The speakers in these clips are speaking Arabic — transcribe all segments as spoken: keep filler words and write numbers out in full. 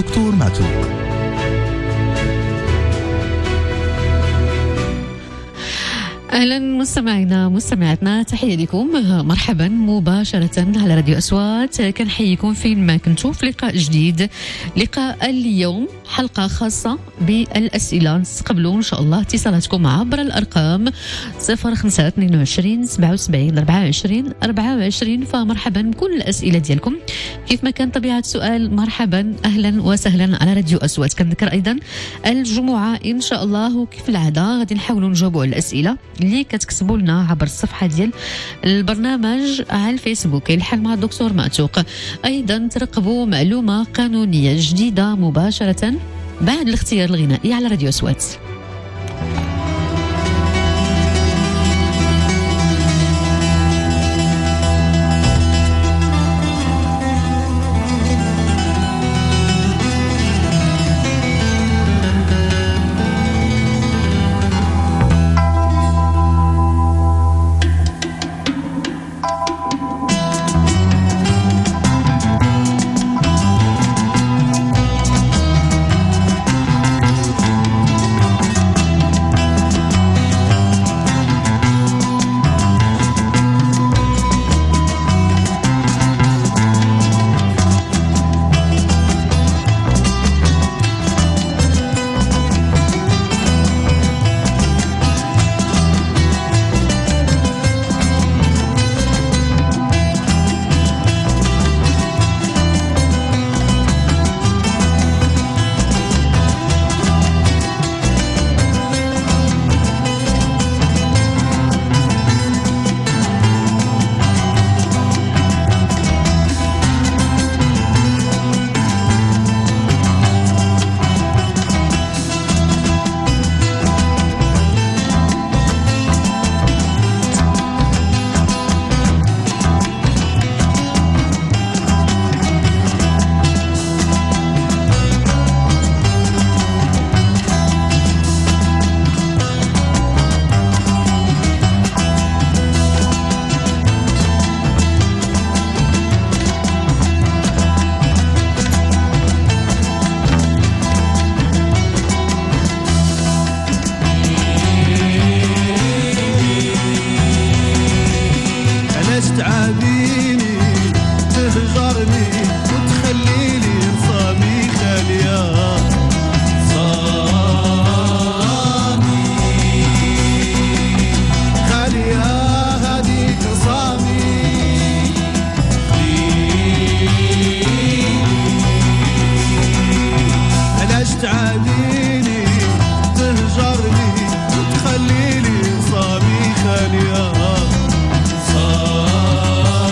دكتور ماتو. أهلا مستمعينا مستمعاتنا، تحية لكم، مرحبا مباشرة على راديو أصوات. كنحييكم فين ما كنتوا في لقاء جديد. لقاء اليوم حلقة خاصة بالأسئلة، نستقبلوا إن شاء الله اتصالاتكم عبر الأرقام صفر خمسة اثنين وعشرين سبعة وسبعين أربعة وعشرين أربعة وعشرين. فمرحبا بكل الأسئلة ديالكم كيف ما كان طبيعة السؤال. مرحبا أهلا وسهلا على راديو أصوات. كنذكر أيضا الجمعة إن شاء الله، وكيف العادة غادي نحاولوا نجاوبوا على الأسئلة اللي كتكتبوا لنا عبر الصفحه ديال البرنامج على الفيسبوك الحال مع الدكتور معتوق. ايضا ترقبوا معلومه قانونيه جديده مباشره بعد الاختيار الغنائي على راديو أصوات.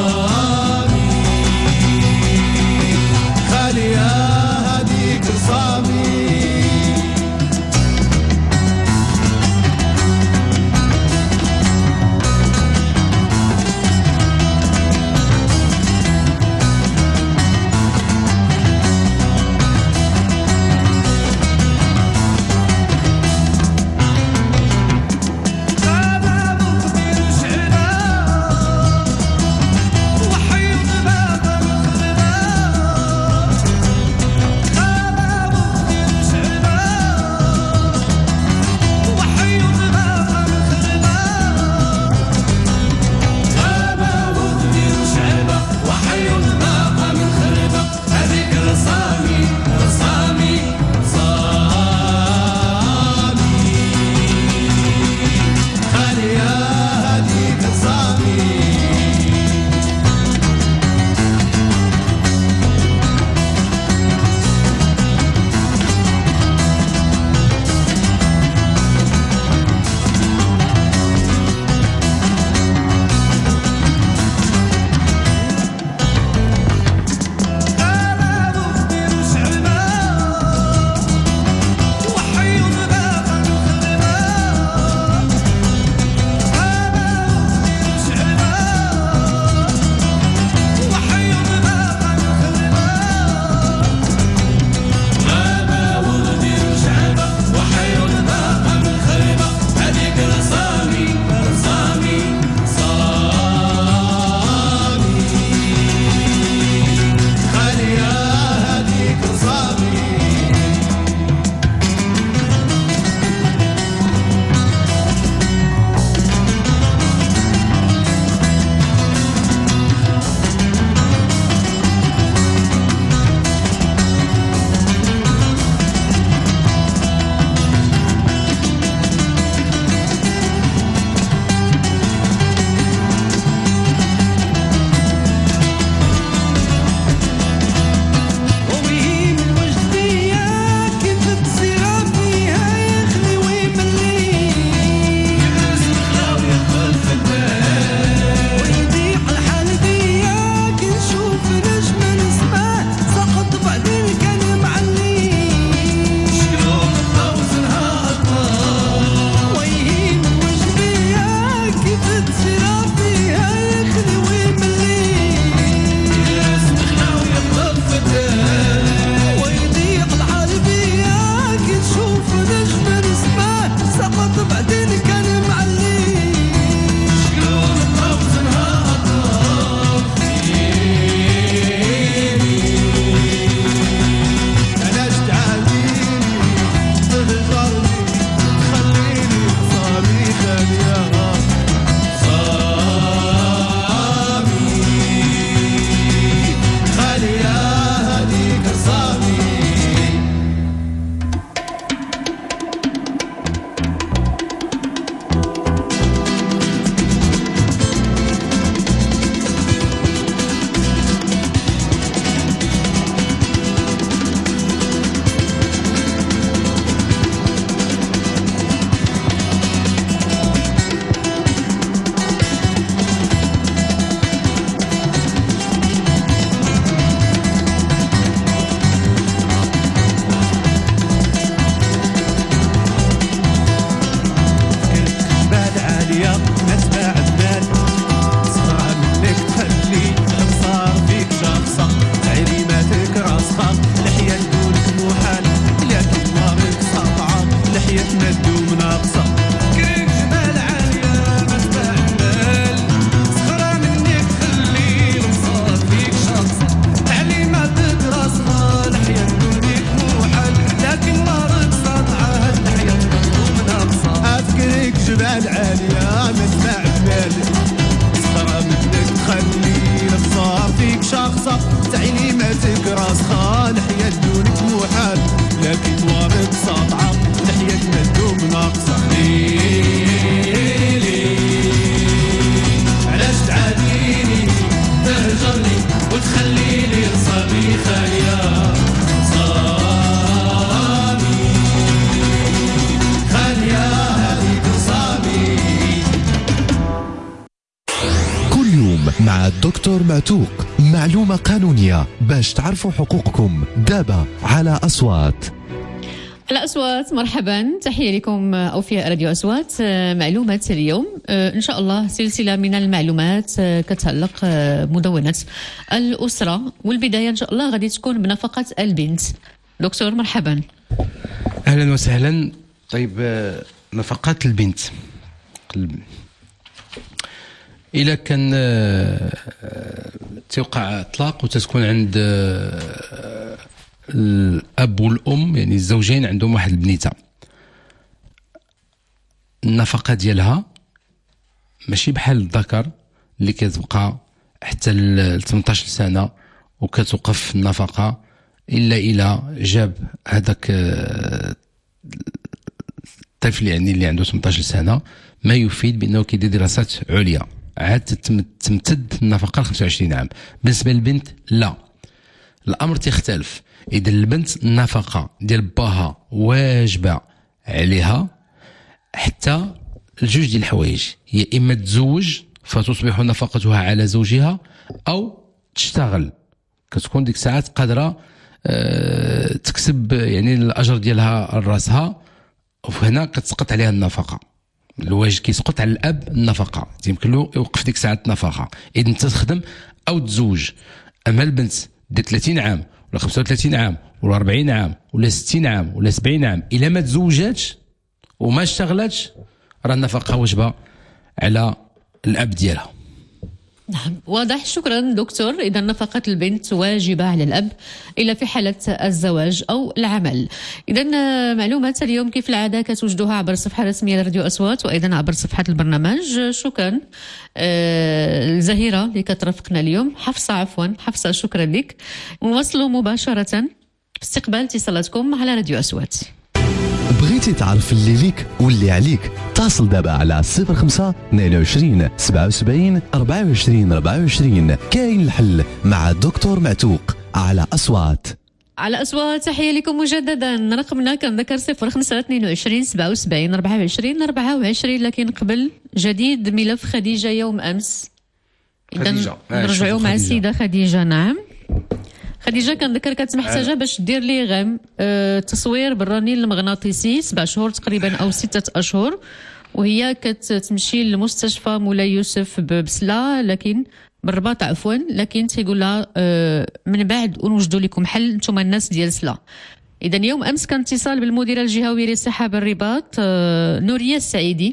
صار مع الدكتور معتوق. معلومة قانونية باش تعرفوا حقوقكم دابا على أصوات. على أصوات مرحبا، تحية لكم أوفياء راديو أصوات. معلومة اليوم إن شاء الله سلسلة من المعلومات كتعلق مدونة الأسرة، والبداية إن شاء الله غادي تكون بنفقة البنت. دكتور مرحبا. أهلا وسهلا. طيب، نفقات البنت إلا كان توقع إطلاق وتتكون عند الأب والأم، يعني الزوجين عندهم واحد البنيته، النفقة ديالها ماشي بحال الذكر اللي كتبقى حتى ل ثمنطاش سنة وكتوقف النفقة إلا إلا جاب هذاك الطفل يعني اللي عنده ثمنطاش سنة، ما يفيد بأنه كيدير دراسات عليا عاد تمتد النفقة ل خمسة وعشرين عام. بالنسبة للبنت لا، الأمر تختلف. إذا البنت النفقة ديال باها واجبة عليها حتى الجوج ديال الحوايج، يا إما تزوج فتصبح نفقتها على زوجها، أو تشتغل كتكون ديك الساعات قادرة أه تكسب يعني الأجر ديالها راسها، وهنا كتسقط عليها النفقة. الواجب كيسقط على الأب النفقة، يمكن له يوقف ديك الساعات النفقة إذا أنت تخدم أو تزوج. أما البنت ديال ثلاثين عام ولا خمسة وثلاثين عام ولا أربعين عام ولا ستين عام ولا سبعين عام، إلا ما تزوجاتش وما اشتغلتش راه النفقة واجبة على الأب ديالها. نعم، واضح. شكرا دكتور. إذا نفقة البنت واجبة على الأب إلا في حالة الزواج أو العمل. إذا معلومات اليوم كيف العادة كتوجدوها عبر الصفحة الرسمية لراديو أصوات، وأيضا عبر صفحة البرنامج. شكرا آه الزهيرة اللي كترافقنا اليوم، حفصة عفوا حفصة شكرا لك. نواصلوا مباشرة في استقبال اتصالاتكم على راديو أصوات. بغيتي تعرف اللي ليك واللي عليك؟ اتصل دابا على صفر خمسة اثنين وعشرين سبعة وسبعين أربعة وعشرين أربعة وعشرين. كاين الحل مع الدكتور معتوق على أصوات. على أصوات تحية لكم مجددا. رقمنا كنذكر صفر خمسة اثنين وعشرين سبعة وسبعين أربعة وعشرين أربعة وعشرين. لكن قبل جديد ملف خديجة يوم أمس. إذا نرجعوا مع السيدة خديجة. نعم خديجة، كنذكر كتمحتاجة باش دير لي غام أه تصوير بالرنين المغناطيسي سبع شهور تقريبا أو ستة أشهر، وهي كتمشي للمستشفى مولاي يوسف ببسلة لكن بالرباط عفوا، لكن تيقول لها أه من بعد ونوجدوا لكم حل نتوما الناس ديال سلا. إذا يوم أمس كان اتصال بالمديرة الجهوية للصحة بالرباط أه نورية السعيدي،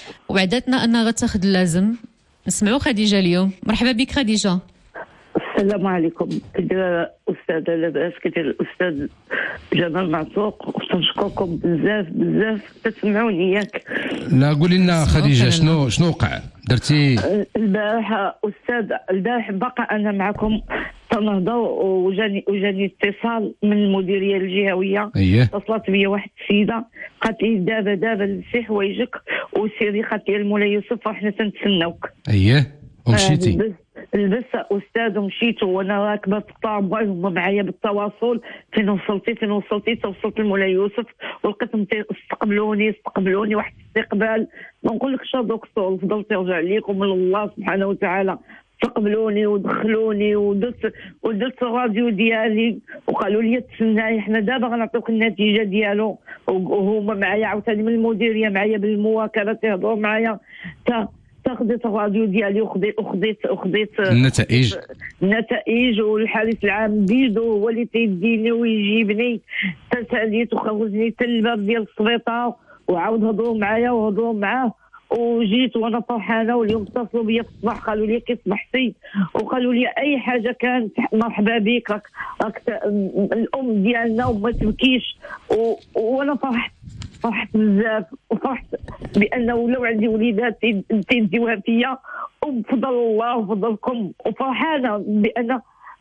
وعدتنا أنها غتاخذ اللازم. نسمعوا خديجة اليوم. مرحبا بك خديجة. السلام عليكم. كدير أستاذة لاباس، كدير الأستاذ جمال معتوق، وتنشكركم بزاف بزاف. تسمعوني ياك؟ لا قولي لنا خديجة، شنو شنو وقع درتي البارحة؟ أستاذ البارح باقا أنا معكم تنهضوا، وجاني وجاني اتصال من المديرية الجهوية. اييه اتصلت بيا واحد السيدة قالت لي دابا دابا لبسي حوايجك وسيري، قالت لي المولاي يوسف وحنا تنتسناوك. اييه ومشيتي؟ لبس استاذ ومشيت وانا راكبه في الطابه، هما معايا بالتواصل. فين وصلتي فين وصلتي؟ توصلت لمولاي يوسف ولقيتهم استقبلوني استقبلوني واحد الاستقبال ما نقولكش دكتور، فضلت ترجع ليكم من الله سبحانه وتعالى. استقبلوني ودخلوني ودرت ودرت الراديو ديالي وقالوا لي تسناي حنا دابا غنعطيوك النتيجه ديالو، وهما معايا عاوتاني من المديريه معايا بالمواكله تهضروا معايا. تا خديت الراديو ديالي وخديت وخديت وخديت النتائج النتائج والحارس العام بيدو هو اللي تيديني ويجيبني. تساليت وخرجني حتى الباب ديال السبيطار وعاود هضروا معايا وهضروا معاه، وجيت وانا فرحانه. واليوم اتصلوا بيا في الصباح قالوا لي كي صبحتي، وقالوا لي اي حاجه كانت مرحبا بك، راك راك الام ديالنا وما تبكيش. وانا فرحت فرحت بزاف، وفرحت بانه ولاو عندي وليدات تيديوها فيا، وبفضل الله وفضلكم. وفرحانه بان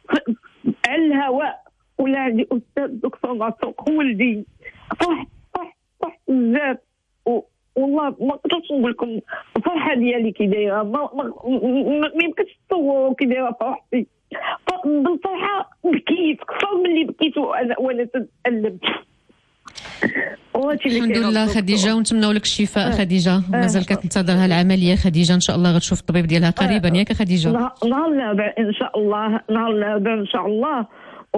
على الهواء ولا عندي استاذ دكتور معتوق ولدي. فرحت فرحت فرحت بزاف، والله ما نقدرش نقول لكم الفرحه ديالي كي دايره، ما ما يمكنش تصوروا كي دايره فرحتي. بالفرحه بكيت اكثر من اللي بكيت وانا وانا تتألم. الحمد لله خديجه، ونتمنوا لك الشفاء. خديجه مازال كتنتظرها العمليه. خديجه ان شاء الله غتشوف الطبيب ديالها قريبا ياك خديجه؟ نهار الاربعاء ان شاء الله، نهار الاربعاء ان شاء الله.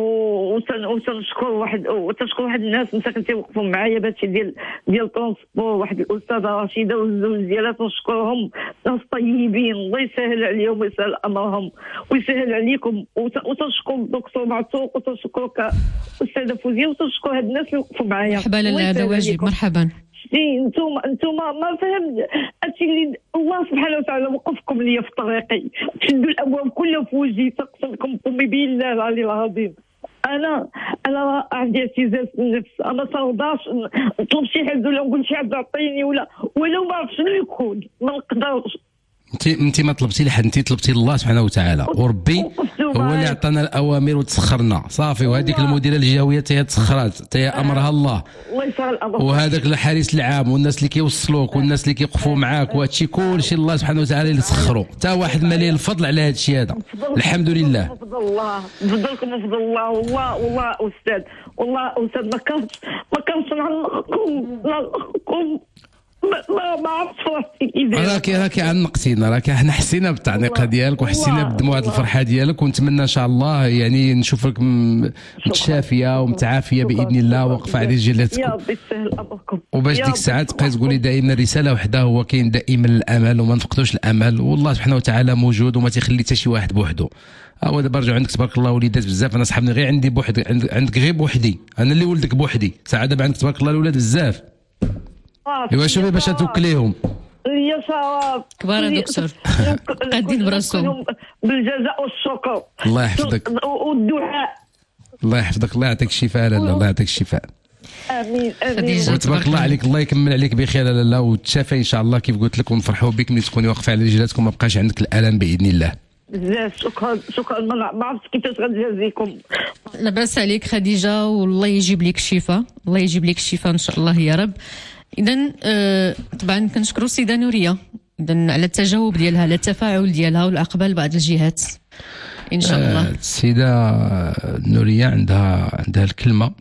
وتنشكر واحد وتنشكر واحد الناس مساكن تيوقفوا معايا بهادشي ديال ديال ترونسبور، واحد الاستاذه رشيده والزوج ديالها تنشكرهم، ناس طيبين الله يسهل عليهم ويسهل امرهم ويسهل عليكم. وتنشكر الدكتور معتوق وتنشكرك استاذه فوزيه وتنشكر هاد الناس اللي وقفوا معايا. مرحبا، هذا واجب. مرحبا. انتم انتم ما فهمت هادشي اللي الله سبحانه وتعالى وقفكم ليا في طريقي، تشدوا الابواب كلها في وجهي، تقسم لكم امي بالله العلي العظيم. انا انا عندي اعتزاز النفس، انا ما ترضاش نطلب شي حد ولا نقول شي حد يعطيني ولا ولو ما عرف شنو يكون، ما نقدرش. انت انت ما طلبتي لحد، انت طلبتي الله سبحانه وتعالى، وربي هو اللي عطانا الاوامر وتسخرنا صافي. وهذيك المديره الجهويه تاهي تسخرات، تاهي امرها الله. الله يسهل الامر. وهذاك الحارس العام والناس اللي كيوصلوك والناس اللي كيوقفوا معاك وهادشي كلشي الله سبحانه وتعالى اللي سخروا. حتى واحد ما ليه الفضل على هادشي هذا. الحمد لله. بفضل الله، بفضلكم وبفضل الله. والله والله استاذ، والله استاذ ما كنتش ما كنتش نعلقكم نعلقكم ما ما عرفتش راسي كيداير. راكي راكي عنقتينا، راكي حنا حسينا بالتعنيقه ديالك وحسينا بدموع الفرحه ديالك، ونتمنى ان شاء الله يعني نشوفك متشافيه ومتعافيه باذن الله، واقفه على رجلاتك. يا ربي يسهل امركم. وباش ديك الساعه تبقاي تقولي دائما رساله وحده، هو كاين دائما الامل وما نفقدوش الامل، والله سبحانه وتعالى موجود وما تيخلي حتى شي واحد بوحده. هو دابا رجعوا عندك تبارك الله وليدات بزاف. انا صحابني غير عندي بوحدي، عندك غير بوحدي، انا اللي ولدك بوحدي. ساعه دابا عندك تبارك الله الولاد بزاف. ايوا شوفي باش توكليهم يا صواب كبار دكتور قادين براسهم بالجزاء والشكر. الله يحفظك والدعاء. الله يحفظك، الله يعطيك الشفاء. لا الله يعطيك الشفاء. امين امين. وتبارك الله عليك، الله يكمل عليك بخير. لا لا وتشافى ان شاء الله كيف قلت لك، ونفرحوا بك ملي تكوني واقفه على رجلاتك وما بقاش عندك الالم باذن الله. بزاف شكرا شكرا. ما عرفتش كيفاش غنجازيكم. لاباس عليك خديجه، والله يجيب لك الشفاء، الله يجيب لك الشفاء ان شاء الله يا رب. اذا آه طبعا كنشكروا السيده نوريه اذا على التجاوب ديالها، على التفاعل ديالها والاقبال بعض الجهات ان شاء الله. آه السيده نوريه عندها عندها الكلمه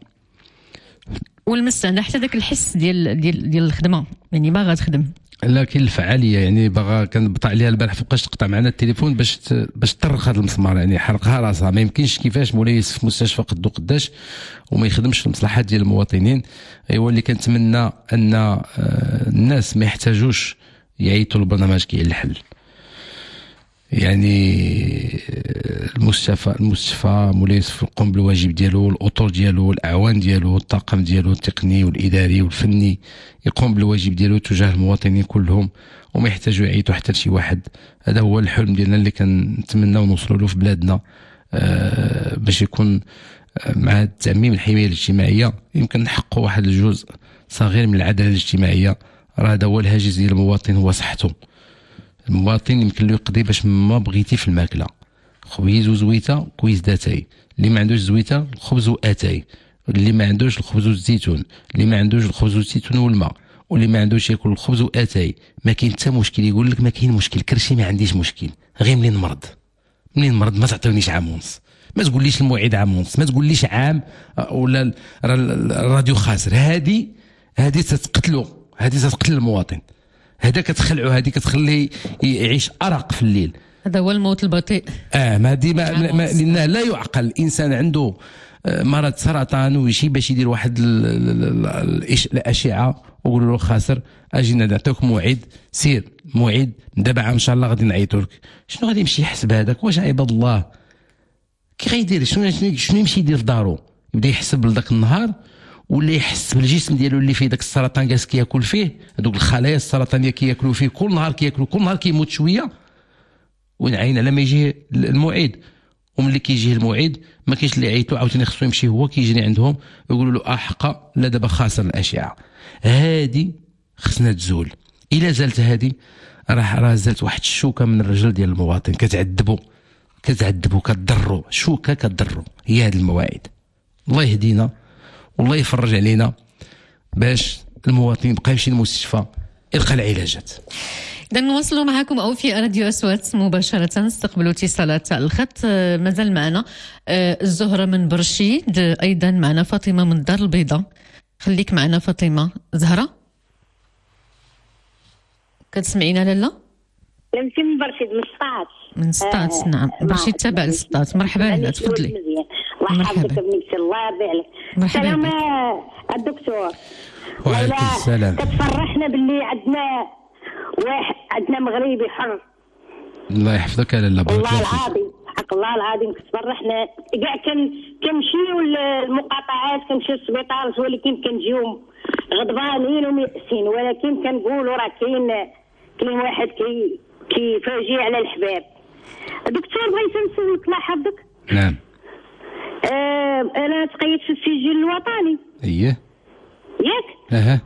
والمس، عندها حتى ذاك الحس ديال ديال ديال الخدمه، يعني باغا تخدم. لكن الفعاليه يعني باغا كنبطع عليها البارح فوقاش تقطع معنا التليفون باش باش تطرق هذا المسمار، يعني حرقها راسها. ما يمكنش كيفاش مولاي في مستشفى قدو قداش وما يخدمش في المصلحات ديال المواطنين. ايوا اللي كنتمنى ان الناس ما يحتاجوش يعيطوا البرنامج كاين الحل. يعني المستشفى المستشفى مولاي يوسف يقوم بالواجب ديالو، الاطر ديالو، الاعوان ديالو، الطاقم ديالو التقني والاداري والفني يقوم بالواجب ديالو تجاه المواطنين كلهم، وما يحتاجوا يعيطوا حتى لشي واحد. هذا هو الحلم ديالنا اللي كنتمناو نوصلوا له في بلادنا، آه باش يكون مع تعميم الحمايه الاجتماعيه يمكن نحققوا واحد الجزء صغير من العداله الاجتماعيه. راه هذا هو الهاجس ديال المواطن، هو صحته. المواطن يمكن له يقضي باش ما بغيتي في الماكله، خبيز وزويته كويس داتاي، اللي ما عندوش زويته الخبز واتاي، اللي ما عندوش الخبز والزيتون، اللي ما عندوش الخبز والزيتون والماء، واللي ما عندوش ياكل الخبز واتاي. ما كاين حتى مشكل، يقول لك ما كاين مشكل كرشي ما عنديش مشكل، غير منين مرض منين مرض ما تعطيونيش عام ونص، ما تقوليش الموعد عام ونص، ما تقوليش عام ولا الراديو خاسر. هذه هذه تتقتلوا، هذه تتقتل المواطن، هذا كتخلعوا، هذه كتخليه يعيش ارق في الليل. هذا هو الموت البطيء. اه ما دي ما, ما, ما لانه لا يعقل. الانسان عنده مرض سرطان ويجي باش يدير واحد الاشعه ويقولوا له خاسر، اجينا نعطيوك موعد، سير موعد دابا ان شاء الله غادي نعيطوا لك. شنو غادي يمشي يحسب هذاك؟ واش عباد الله كي غيدير؟ شنو شنو يمشي يدير دارو؟ يبدا يحسب لذاك النهار، ولا يحس بالجسم ديالو اللي فيه داك السرطان جالس كياكل فيه، هذوك الخلايا السرطانيه كياكلوا فيه كل نهار، كياكلوا كل نهار كيموت شويه، وين عين على ما يجي الموعد. وملي كيجي الموعد ما كاينش اللي يعيطوا عاوتاني، خصو يمشي هو كيجري عندهم يقولوا له اه حقا لا دابا خاسر الاشعه. هذه خصنا تزول. الا زالت هذه راه راه زالت واحد الشوكه من الرجل ديال المواطن، كتعذبوا كتعذبوا كتضروا، شوكه كتضروا. هي هذه المواعيد. الله يهدينا والله يفرج علينا باش المواطن يبقى يمشي للمستشفى يلقى العلاجات. إذا نواصلوا معكم أو في راديو أصوات مباشرة. استقبلوا اتصالات على الخط. مازال معنا الزهرة من برشيد، أيضا معنا فاطمة من الدار البيضاء. خليك معنا فاطمه. زهره كتسمعينا لالا؟ نمشي من برشيد من سطات. من سطات آه نعم. برشيد تابع لسطات. مرحبا لالا تفضلي. الله يحفظك بنتي الله يرضي عليك. مرحبا بك. الدكتور. وعليكم السلام. كتفرحنا باللي عندنا واحد عندنا مغربي حر. الله يحفظك يا لالا. والله العظيم حق الله العظيم كتفرحنا كاع كان كنمشيو للمقاطعات كنمشيو للسبيطار ولكن كنجيو غضبانين وميأسين ولكن كنقولوا راه كاين كاين واحد كي كيفاجئ على الحباب. دكتور بغيت نسولك الله يحفظك. نعم. آه انا تقيدت في السجل الوطني. اييه. ياك؟ اها.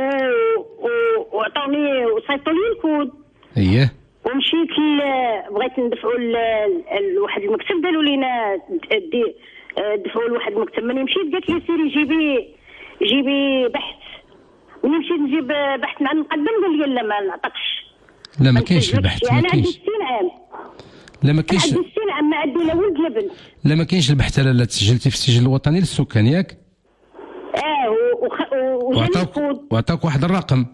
وعطوني وصيفطوا لي الكود. اييه. ومشيت بغيت ندفعوا لواحد المكتب قالوا لينا دفعوا لواحد المكتب. ملي مشيت قالت لي سيري جيبي جيبي بحث. ملي مشيت نجيب بحث مع المقدم قال لي لا ما نعطيكش. لا ما كاينش البحث. انا عندي ستين عام. لا ما كاينش. عندي ستين عام ما عندي لا ولد لا بنت. لا ما كاينش البحث. لا تسجلتي في السجل الوطني للسكان ياك؟ اه وعطاك وعطاك واحد الرقم.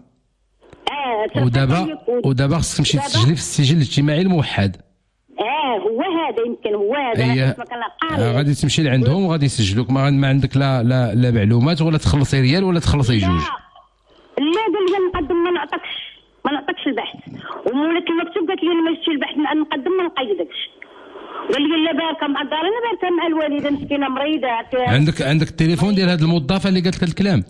اه ودابا ودابا خصك تمشي تسجلي في السجل الاجتماعي الموحد. اه هو هذا يمكن هو هذا. ايه آه غادي تمشي لعندهم وغادي يسجلوك. ما, ما عندك لا لا لا معلومات ولا تخلصي ريال ولا تخلصي جوج. لا قال لي المقدم ما نعطيكش ما نعطيكش البحث. ومولات المكتوب قالت لي ما جبتش البحث مع المقدم ما نقيدكش. قال لي لا باركه مع الدار انا باركه مع الوالده مسكينه مريضه. عندك عندك التليفون ديال هذه الموظفه اللي قالت لك الكلام؟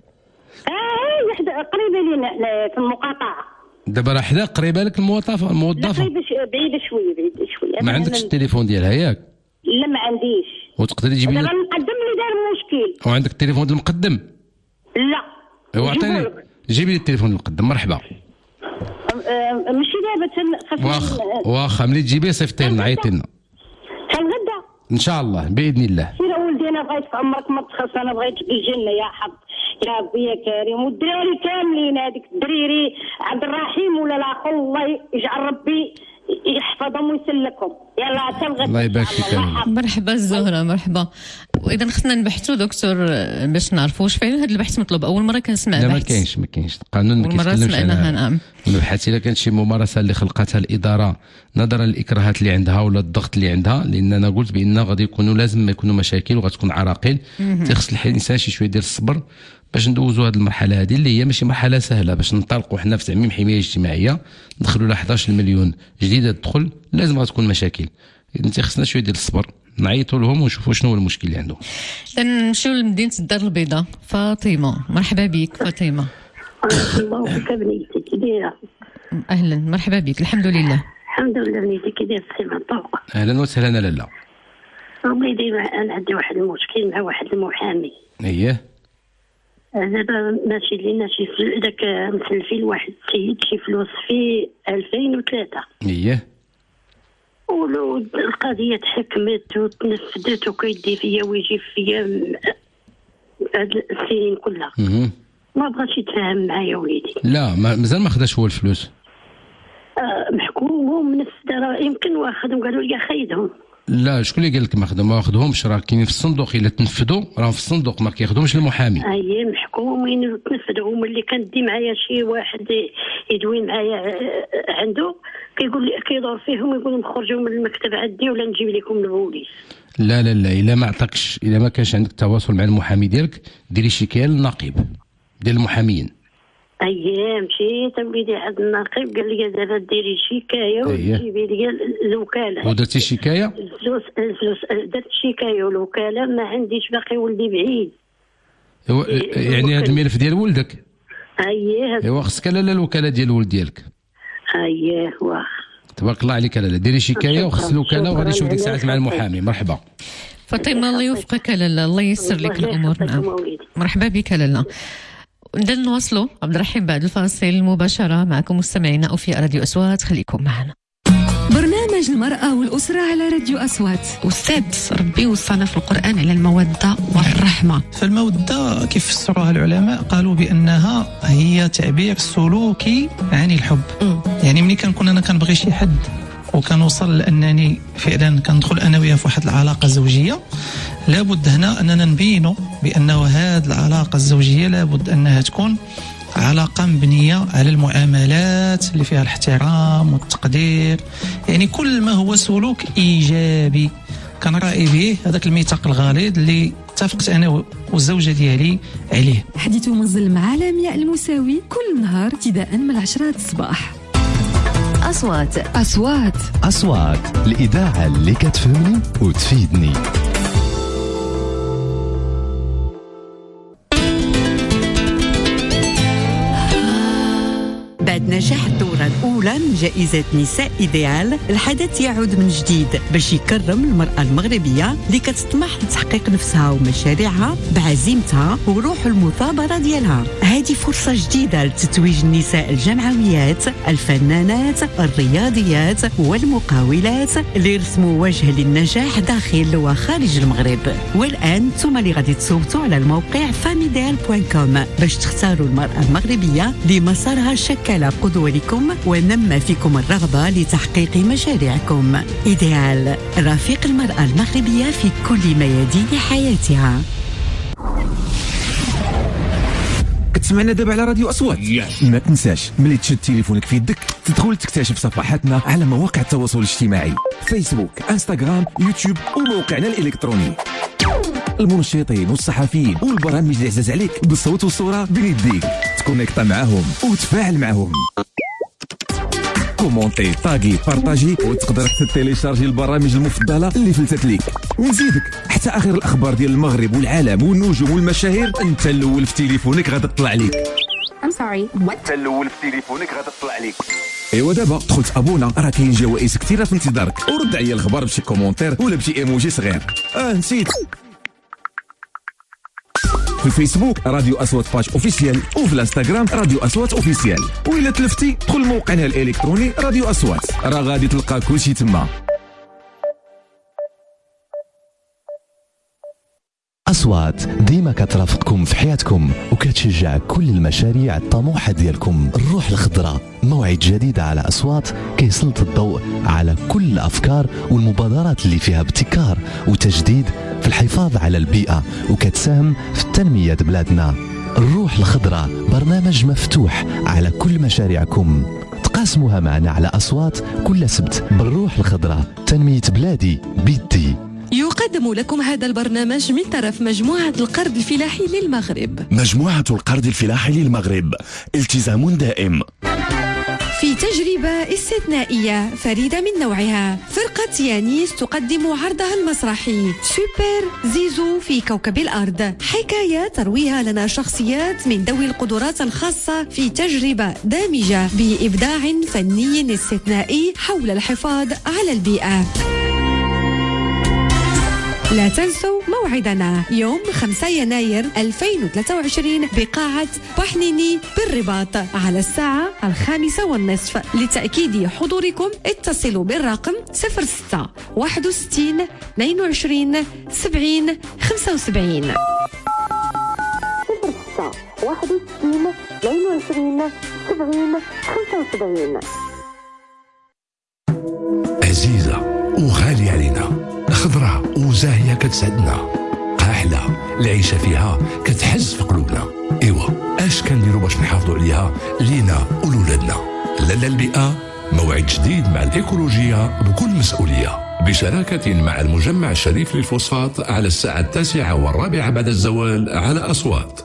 اه وحده قريبه لينا احنا في المقاطعه. دابا راه حدا قريبه لك الموظفه الموظفه؟ بعيده بعيده شويه بعيده شويه. ما عندكش التليفون ديالها ياك؟ لا ما عنديش. وتقدري تجيبي لي دابا المقدم اللي دار المشكل. وعندك التليفون ديال المقدم؟ لا. ايوا عطيني جيبي لي التليفون المقدم. مرحبا. ماشي دابا واخا واخا ملي تجيبيه صيفطيه لنا عيطي لنا. الغدا ان شاء الله باذن الله. سير ولدي انا بغيت في عمرك ما تخلص انا بغيت في الجنه يا حظ يا ربي يا كريم. والدراري كاملين هذيك الدريري عبد الرحيم ولا لا الله يجعل ربي يحفظهم ويسلكهم. يلا حتى الغد. الله يبارك فيك. مرحبا الزهره مرحبا. واذا خصنا نبحثوا دكتور باش نعرفوا واش فعلا هذا البحث مطلوب. اول مره كنسمع لا بحث. ما كاينش ما كاينش القانون ما كيتكلمش على نعم. البحث الا كانت شي ممارسه اللي خلقتها الاداره نظرا للاكراهات اللي عندها ولا الضغط اللي عندها. لان انا قلت بان غادي يكونوا لازم ما يكونوا مشاكل وغتكون عراقيل. تيخص الانسان شي شويه ديال الصبر باش ندوزوا هذه المرحله هذه اللي هي ماشي مرحله سهله. باش ننطلقوا حنا في تعميم حمايه اجتماعيه ندخلوا ل حداش مليون جديده تدخل لازم غتكون مشاكل. انت خصنا شويه ديال الصبر نعيطوا لهم ونشوفوا شنو هو المشكل اللي عندهم. نمشيو لمدينه الدار البيضاء. فاطمه مرحبا بك فاطمه. الله بك بنيتي كي دايره؟ اهلا مرحبا بك. الحمد لله. الحمد لله بنيتي كي دايره السيمه الطوق؟ اهلا وسهلا لالا. وليدي انا عندي واحد المشكل مع واحد المحامي. اييه. دابا ماشي لينا شي داك مسلفين واحد السيد شي فلوس في ألفين وثلاثة. اييه. ولو القضيه تحكمت وتنفذت وكيدي فيا ويجي فيا هاد السنين كلها. اها. ما بغاش يتفاهم معايا وليدي. لا مازال ما خداش هو الفلوس. آه محكوم من الدار يمكن واخذهم قالوا لي خيدهم. لا شكون اللي قال لك ما خدهم؟ ما واخدهمش راه كاينين في الصندوق. الا تنفذوا راهم في الصندوق ما كياخذهمش المحامي. اييه محكومين وتنفذوا. ملي كندي معايا شي واحد يدوي معايا عنده كيقول لي كيدور فيهم يقول لهم خرجوا من المكتب عندي ولا نجيب لكم البوليس. لا لا لا الا ما عطاكش الا ما كانش عندك تواصل مع المحامي ديالك ديري شكايه للنقيب ديال المحاميين. اييه مشيت وليدي عند النقيب قال لي دابا ديري شكايه وجيبي لي الوكاله. ودرتي شكايه؟ الفلوس الفلوس درت شكايه والوكاله ما عنديش باقي ولدي بعيد. يعني هذا الملف ديال ولدك؟ اييه. ايوا خصك لالا الوكاله ديال الولد ديالك. اييه واخ. تبارك الله عليك لالا. ديري شكايه وخص الوكاله وغادي نشوف ديك الساعات مع المحامي. مرحبا فاطمه الله يوفقك لالا الله ييسر لك الامور. نعم مرحبا بك لالا. ندير نواصلوا عبد الرحيم بعد الفاصل مباشره معكم مستمعينا وفي راديو أصوات. خليكم معنا. برنامج المرأة والأسرة على راديو أصوات. أستاذ ربي وصانا في القرآن على المودة والرحمة. فالمودة كيف فسروها العلماء قالوا بأنها هي تعبير سلوكي عن الحب. م. يعني ملي كنكون أنا كنبغي شي حد وكنوصل لأنني فعلا كندخل أنا وياه في واحد العلاقة زوجية لابد هنا أننا نبينوا بأنه هذه العلاقة الزوجية لابد أنها تكون علاقة مبنية على المعاملات اللي فيها الاحترام والتقدير، يعني كل ما هو سلوك إيجابي كنراعي به هذاك الميثاق الغليظ اللي اتفقت أنا والزوجة ديالي عليه. حديث منزل مع لمياء المساوي كل نهار ابتداء من العشرة الصباح. أصوات أصوات أصوات الإذاعة اللي كتفهمني وتفيدني. بعد نجاح الدورة الأولى من جائزة نساء إيديال، الحدث يعود من جديد باش يكرم المرأة المغربية اللي كتطمح لتحقيق نفسها ومشاريعها بعزيمتها وروح المثابرة ديالها. هذه فرصة جديدة لتتويج النساء الجمعويات، الفنانات، الرياضيات والمقاولات اللي رسموا وجه للنجاح داخل وخارج المغرب. والآن نتوما اللي غادي تصوتوا على الموقع فاميديال دوت كوم باش تختاروا المرأة المغربية لمسارها شكل قدوة لكم ونمى فيكم الرغبة لتحقيق مشاريعكم. إيديال، رفيق المرأة المغربية في كل ميادين حياتها. كتسمعنا دابا على راديو أصوات. yes. ما تنساش ملي تشد تليفونك في يدك تدخل تكتشف صفحاتنا على مواقع التواصل الاجتماعي، فيسبوك، انستغرام، يوتيوب وموقعنا الإلكتروني. المنشطين والصحفيين والبرامج اللي عزاز عليك بالصوت والصورة بين يديك، تكونيكتا معاهم وتفاعل معاهم. كومونتي، طاغي، بارطاجي، وتقدر حتى تيليشارجي البرامج المفضلة اللي فلتت ليك. ونزيدك حتى آخر الأخبار ديال المغرب والعالم والنجوم والمشاهير أنت الأول في تليفونك غادي تطلع ليك. I'm sorry. What؟ أنت الأول في تليفونك غادي تطلع ليك. ايوا دابا دخلت ابونا، راه كاين جوائز كثيره في انتظارك، ورد عليا الخبر بشي كومونتير ولا بشي ايموجي صغير. اه نسيت، في الفيسبوك راديو أصوات باج اوفيسيال، وفي الانستغرام راديو أصوات اوفيسيال، وإلا تلفتي دخل موقعنا الالكتروني راديو أصوات، راه غادي تلقى كلشي تما. أصوات ديما كترافقكم في حياتكم وكتشجع كل المشاريع الطموحة ديالكم. الروح الخضراء، موعد جديد على أصوات كيسلط الضوء على كل الأفكار والمبادرات اللي فيها ابتكار وتجديد في الحفاظ على البيئة وكتساهم في التنمية بلادنا. الروح الخضراء برنامج مفتوح على كل مشاريعكم، تقاسموها معنا على أصوات كل سبت. بالروح الخضراء تنمية بلادي بيدي. يقدم لكم هذا البرنامج من طرف مجموعة القرض الفلاحي للمغرب. مجموعة القرض الفلاحي للمغرب، التزام دائم. في تجربة استثنائية فريدة من نوعها، فرقة يانيس تقدم عرضها المسرحي سوبر زيزو في كوكب الأرض، حكاية ترويها لنا شخصيات من ذوي القدرات الخاصة في تجربة دامجة بإبداع فني استثنائي حول الحفاظ على البيئة. لا تنسوا موعدنا يوم خمسة يناير ألفين وثلاثة وعشرين بقاعة بحنيني بالرباط على الساعة الخامسة والنصف. لتأكيد حضوركم اتصلوا بالرقم صفر ستة واحد وستين اثنين وعشرين سبعين خمسة وسبعين صفر ستة واحد وستين اثنين وعشرين سبعين خمسة وسبعين. عزيزة وغالية علينا، خضرة وزاهية كتسعدنا، قاحلة العيشة فيها كتحز في قلوبنا. ايوا اش كنديروا باش نحافظوا عليها لينا ولولادنا؟ لالا البيئة، موعد جديد مع الإيكولوجية بكل مسؤولية، بشراكة مع المجمع الشريف للفوسفات على الساعة التاسعة والرابعة بعد الزوال على أصوات.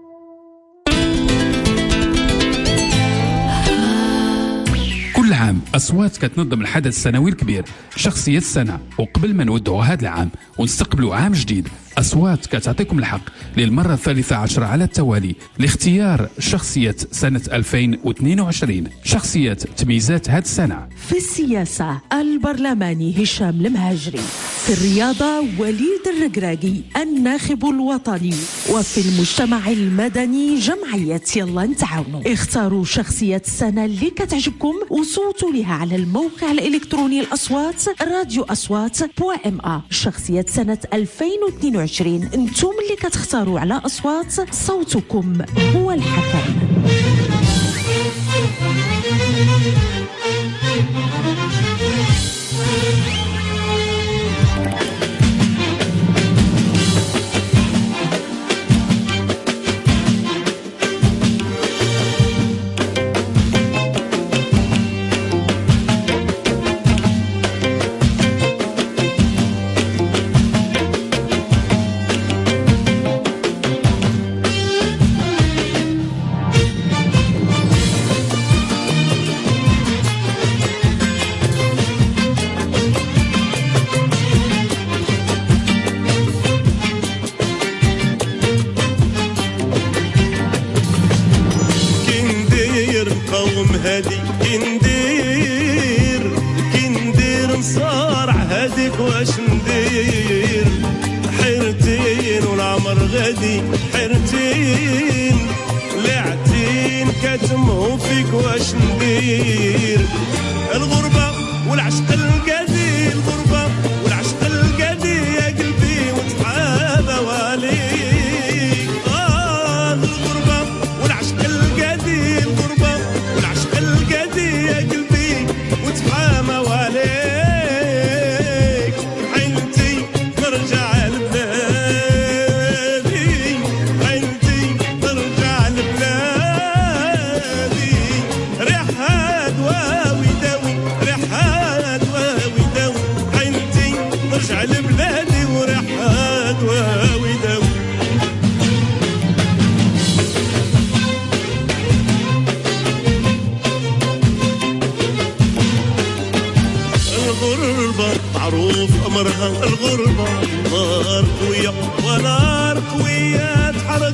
كل عام أصوات كتنظم الحدث السنوي الكبير شخصية السنة، وقبل ما نودعوا هذا العام ونستقبلوا عام جديد، أصوات كتعطيكم الحق للمرة الثالثة عشر على التوالي لاختيار شخصية سنة ألفين واثنين وعشرين، شخصية تميزات هذه السنة. في السياسة البرلماني هشام المهاجري، في الرياضة وليد الرقراقي الناخب الوطني، وفي المجتمع المدني جمعية يلا نتعاونوا. اختاروا شخصية السنة اللي كتعجبكم وصوتوا لها على الموقع الإلكتروني الأصوات راديو أصوات بو ام ا. شخصية سنة ألفين واثنين وعشرين انتم اللي كتختاروا على أصوات، صوتكم هو الحكم. واش ندير حيرتين والعمر غادي حيرتين لعتين كتمو فيك واش ندير الغربة والعشق القدي الغربة والعشق القدي يا قلبي وتحابى واليك آه الغربة والعشق القدي الغربة والعشق القدي يا قلبي وتحامى واليك حيلتي نرجع لبلادي حيلتي نرجع لبلادي ريحها دواوي داوي ريحها دواوي داوي حيلتي نرجع لبلادي وريحها دواوي داوي الغربة معروف أمرها الغربة نار قوية ونار قوية تحرق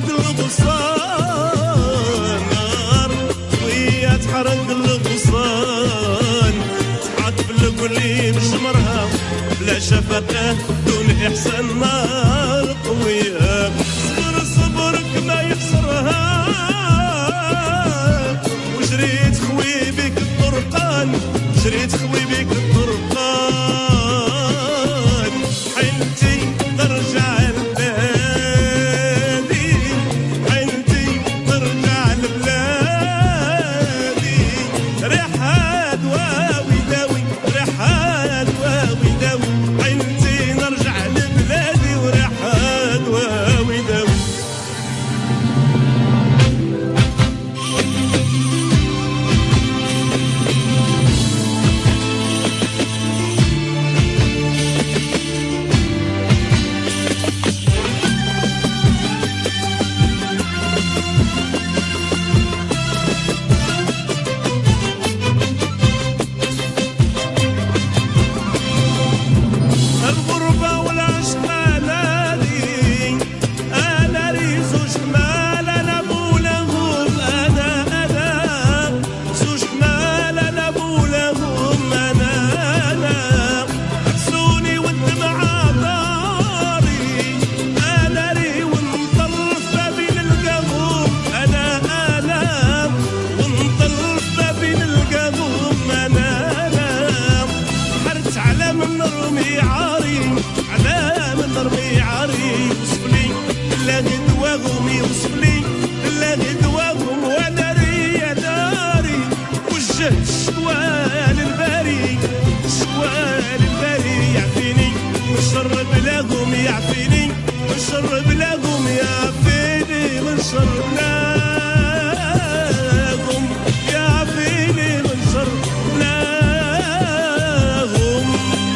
الغصان نار قوية تحرق الغصان تحط بالكل بشمرها بلا شفقة دون إحسان نار قوية صبر صبرك ما يحصرها وجريت خوي بك الطرقان جريت خوي بك الطرقان حيلتي نرجع لبلادي حيلتي نرجع لبلادي ريحها دواوي داوي ريحها دواوي داوي حيلتي نرجع لبلادي وريحها دواوي داوي الغربة والعشق أنا لي أنا لي زوج مال أنا بولهم أنا أنا زوج مال أنا بولهم أنا أنا حبسوني والدمع داري أنا لي ونطلف بين القهوم أنا أنا ونطلف بين القهوم أنا أنا حرت على من نرمي عاري على من نرمي عاري وصفلي لا غدواهم يوصفلي لا غدواهم وانا ريا داري وجهت الشوال الباري الشوال الباري يعفيني من شر بلاغهم يعفيني من شر بلاغهم يعفيني من شر بلاغهم يعفيني من شر بلاغهم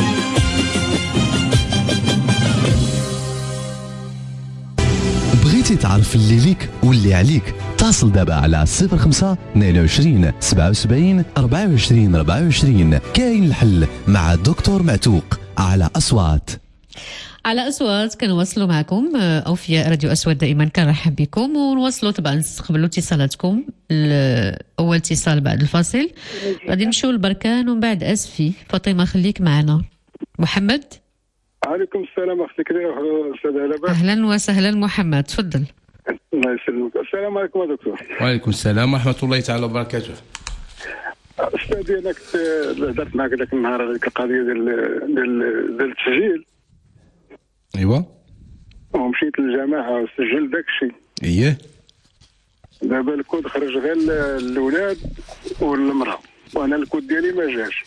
بغيتي تعرف اللي ليك واللي عليك اتصل دابا على صفر خمسة اثنين وعشرين سبعة وسبعين أربعة وعشرين أربعة وعشرين. كاين الحل مع الدكتور معتوق على أصوات. على أصوات كنواصلوا معكم أوفياء راديو أصوات دائما كنرحب بكم ونواصلوا طبعا نستقبلوا اتصالاتكم. أول اتصال بعد الفاصل غادي نمشيو لبركان ومن بعد أسفي. فاطمة خليك معنا. محمد عليكم السلام اختي كريمه استاذ هلا. اهلا وسهلا محمد تفضل. الله يسلمك. السلام عليكم يا دكتور. وعليكم السلام ورحمه الله تعالى وبركاته. استاذي انا كنت هضرت معك ذاك النهار على القضيه ديال ديال ديال التسجيل. ايوا ومشيت للجماعه وسجلت داك الشيء. اييه دابا الكود خرج غير الاولاد والمراه وانا الكود ديالي ما جاش.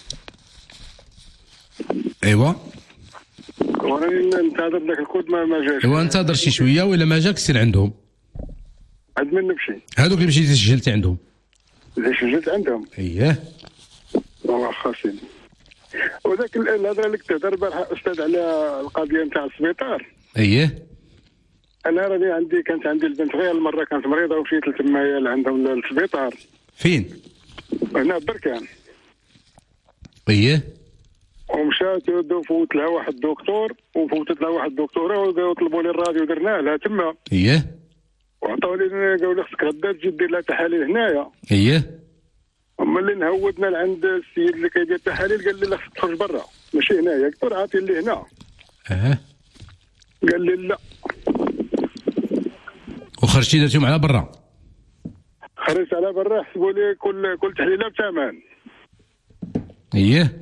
ايوا وانا ننتظر داك الكود ما ما جاش. ايوا انتظر شي شويه ولا ما جاك سير عندهم. عند من نمشي؟ هذوك اللي مشيتي سجلتي عندهم. اللي سجلت عندهم. اييه واخا سيدي. وذاك الهضره اللي كنت تهضر البارح استاذ على القضيه نتاع السبيطار. اييه انا راني عندي كانت عندي البنت غير المره كانت مريضه ومشيت لتمايا لعندهم للسبيطار. فين؟ هنا بركان. اييه ومشات وفوت لها واحد الدكتور وفوتت لها واحد الدكتوره وطلبوا لي الراديو درناه لها تما. اييه وعطاو لي قالوا لي خصك غدا تجي دير لها تحاليل هنايا. اييه هما اللي نهودنا لعند السيد اللي كيدير التحاليل قال لي لا خصك تخرج برا ماشي هنايا، قلت له عاطي اللي هنا. اه قال لي لا. وخرجتي درتيهم على برا؟ خرجت على برا، حسبوا لي كل كل تحليله بثمن. اييه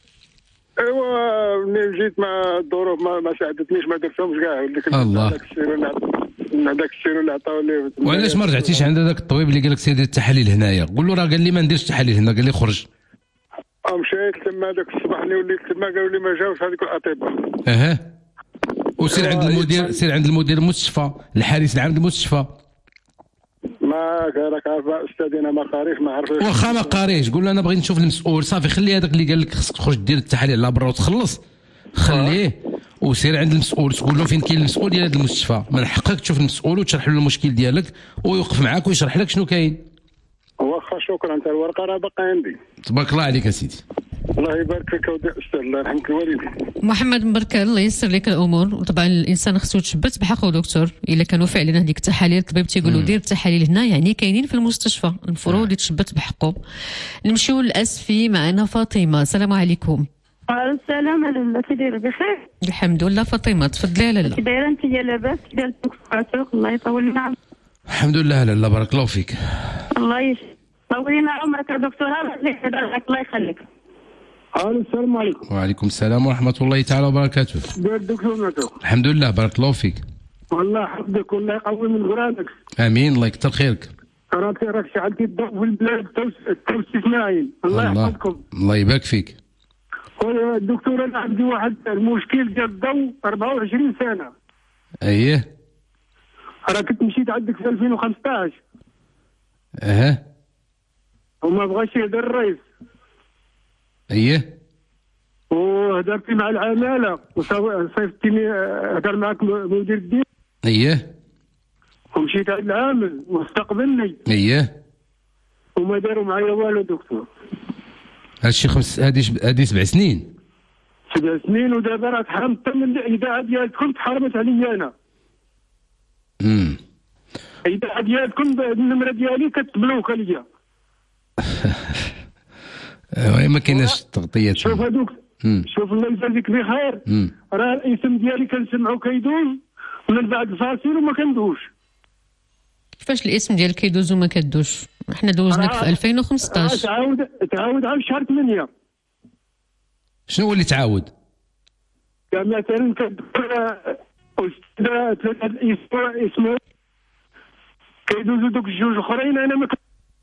ايوا ملي جيت مع الظروف ما, ما ساعدتنيش، ما درتهمش كاع. الله. هذاك السيرو هذاك السيرو اللي عطاو لي. وعلاش ما رجعتيش عند هذاك الطبيب اللي قال لك سير دير التحاليل هنايا؟ قول له راه قال لي ما نديرش التحاليل هنا، قال لي خرج. مشيت تما هذاك الصباح اللي وليت تما قالوا لي ما جاوش هذيك الاطباء. اها وسير عند المدير، سير عند المدير المستشفى، الحارس العام المستشفى. ما راك عارف استاذ انا ما قاريش ما عرفتش. واخا ما قاريش قول له انا بغيت نشوف المسؤول، صافي خلي هذاك اللي قال لك خصك تخرج دير التحاليل على برا وتخلص، خليه وسير عند المسؤول تقول له فين كاين المسؤول ديال هذا المستشفى، من حقك تشوف المسؤول وتشرح له المشكل ديالك ويوقف معاك ويشرح لك شنو كاين. واخا شكرا، انت الورقه راه باقا عندي. تبارك الله عليك يا سيدي. الله يبارك فيك ودي استاذ، الله يرحمك الوالدين. محمد مبركة، الله ييسر لك الامور. وطبعا الانسان خصو يتشبت بحقه دكتور، الا كانوا فعلا هذيك التحاليل الطبيب تيقول له دير التحاليل هنا يعني كاينين في المستشفى، المفروض يتشبت بحقه. نمشيو للاسفي، معنا فاطمه. السلام عليكم. السلام عليكم، كي داير بخير؟ الحمد لله. فاطمه تفضلي. يا لاله كي دايره انت؟ يا لاباس؟ ديالك عطوك الله يطول لنا عمرك. الحمد لله لاله بارك الله فيك. الله يطول لنا عمرك يا دكتور، الله يخليك. السلام عليكم. وعليكم السلام ورحمه الله تعالى وبركاته. دير الدكتور معتوق. الحمد لله بارك الله فيك. والله حفظك والله يقوي من قرانك. امين الله يكثر خيرك. راك راك شعلتي الضوء في البلاد التوسيسناين، الله يحفظكم. الله يبارك فيك. الدكتور انا عندي واحد المشكل ديال الضوء أربعة وعشرين سنه. اييه راك كنت مشيت عندك في ألفين وخمسطاش. اها وما بغاش يهدر الرئيس. اييه وهدرت مع العماله وصيفطتني هدر معك مدير الدين. اييه ومشيت عند العامل واستقبلني. اييه وما داروا معايا والو دكتور. هادشي خمس هادي هادي سبع سنين. سبع سنين ودابا راه تحرمت من الاذاعه ديالكم، تحرمت عليا انا. امم الاذاعه ديالكم النمره ديالي كتبلوكا ليا. ايوا ما كايناش تغطيه. شوف هذوك، شوف الله يجازيك بخير، راه الاسم ديالي كنسمعو كيدوز من بعد الفاصل وما كندوش. كيفاش الاسم ديالك كيدوز وما كدوش؟ حنا دوزناك في ألفين وخمسطاش. تعاود تعاود عام شهر ثمانية. شنو هو اللي تعاود؟ مثلا كتذكر استاذ ثلاثه اسمه كيدوزو دوك الجوج اخرين انا ما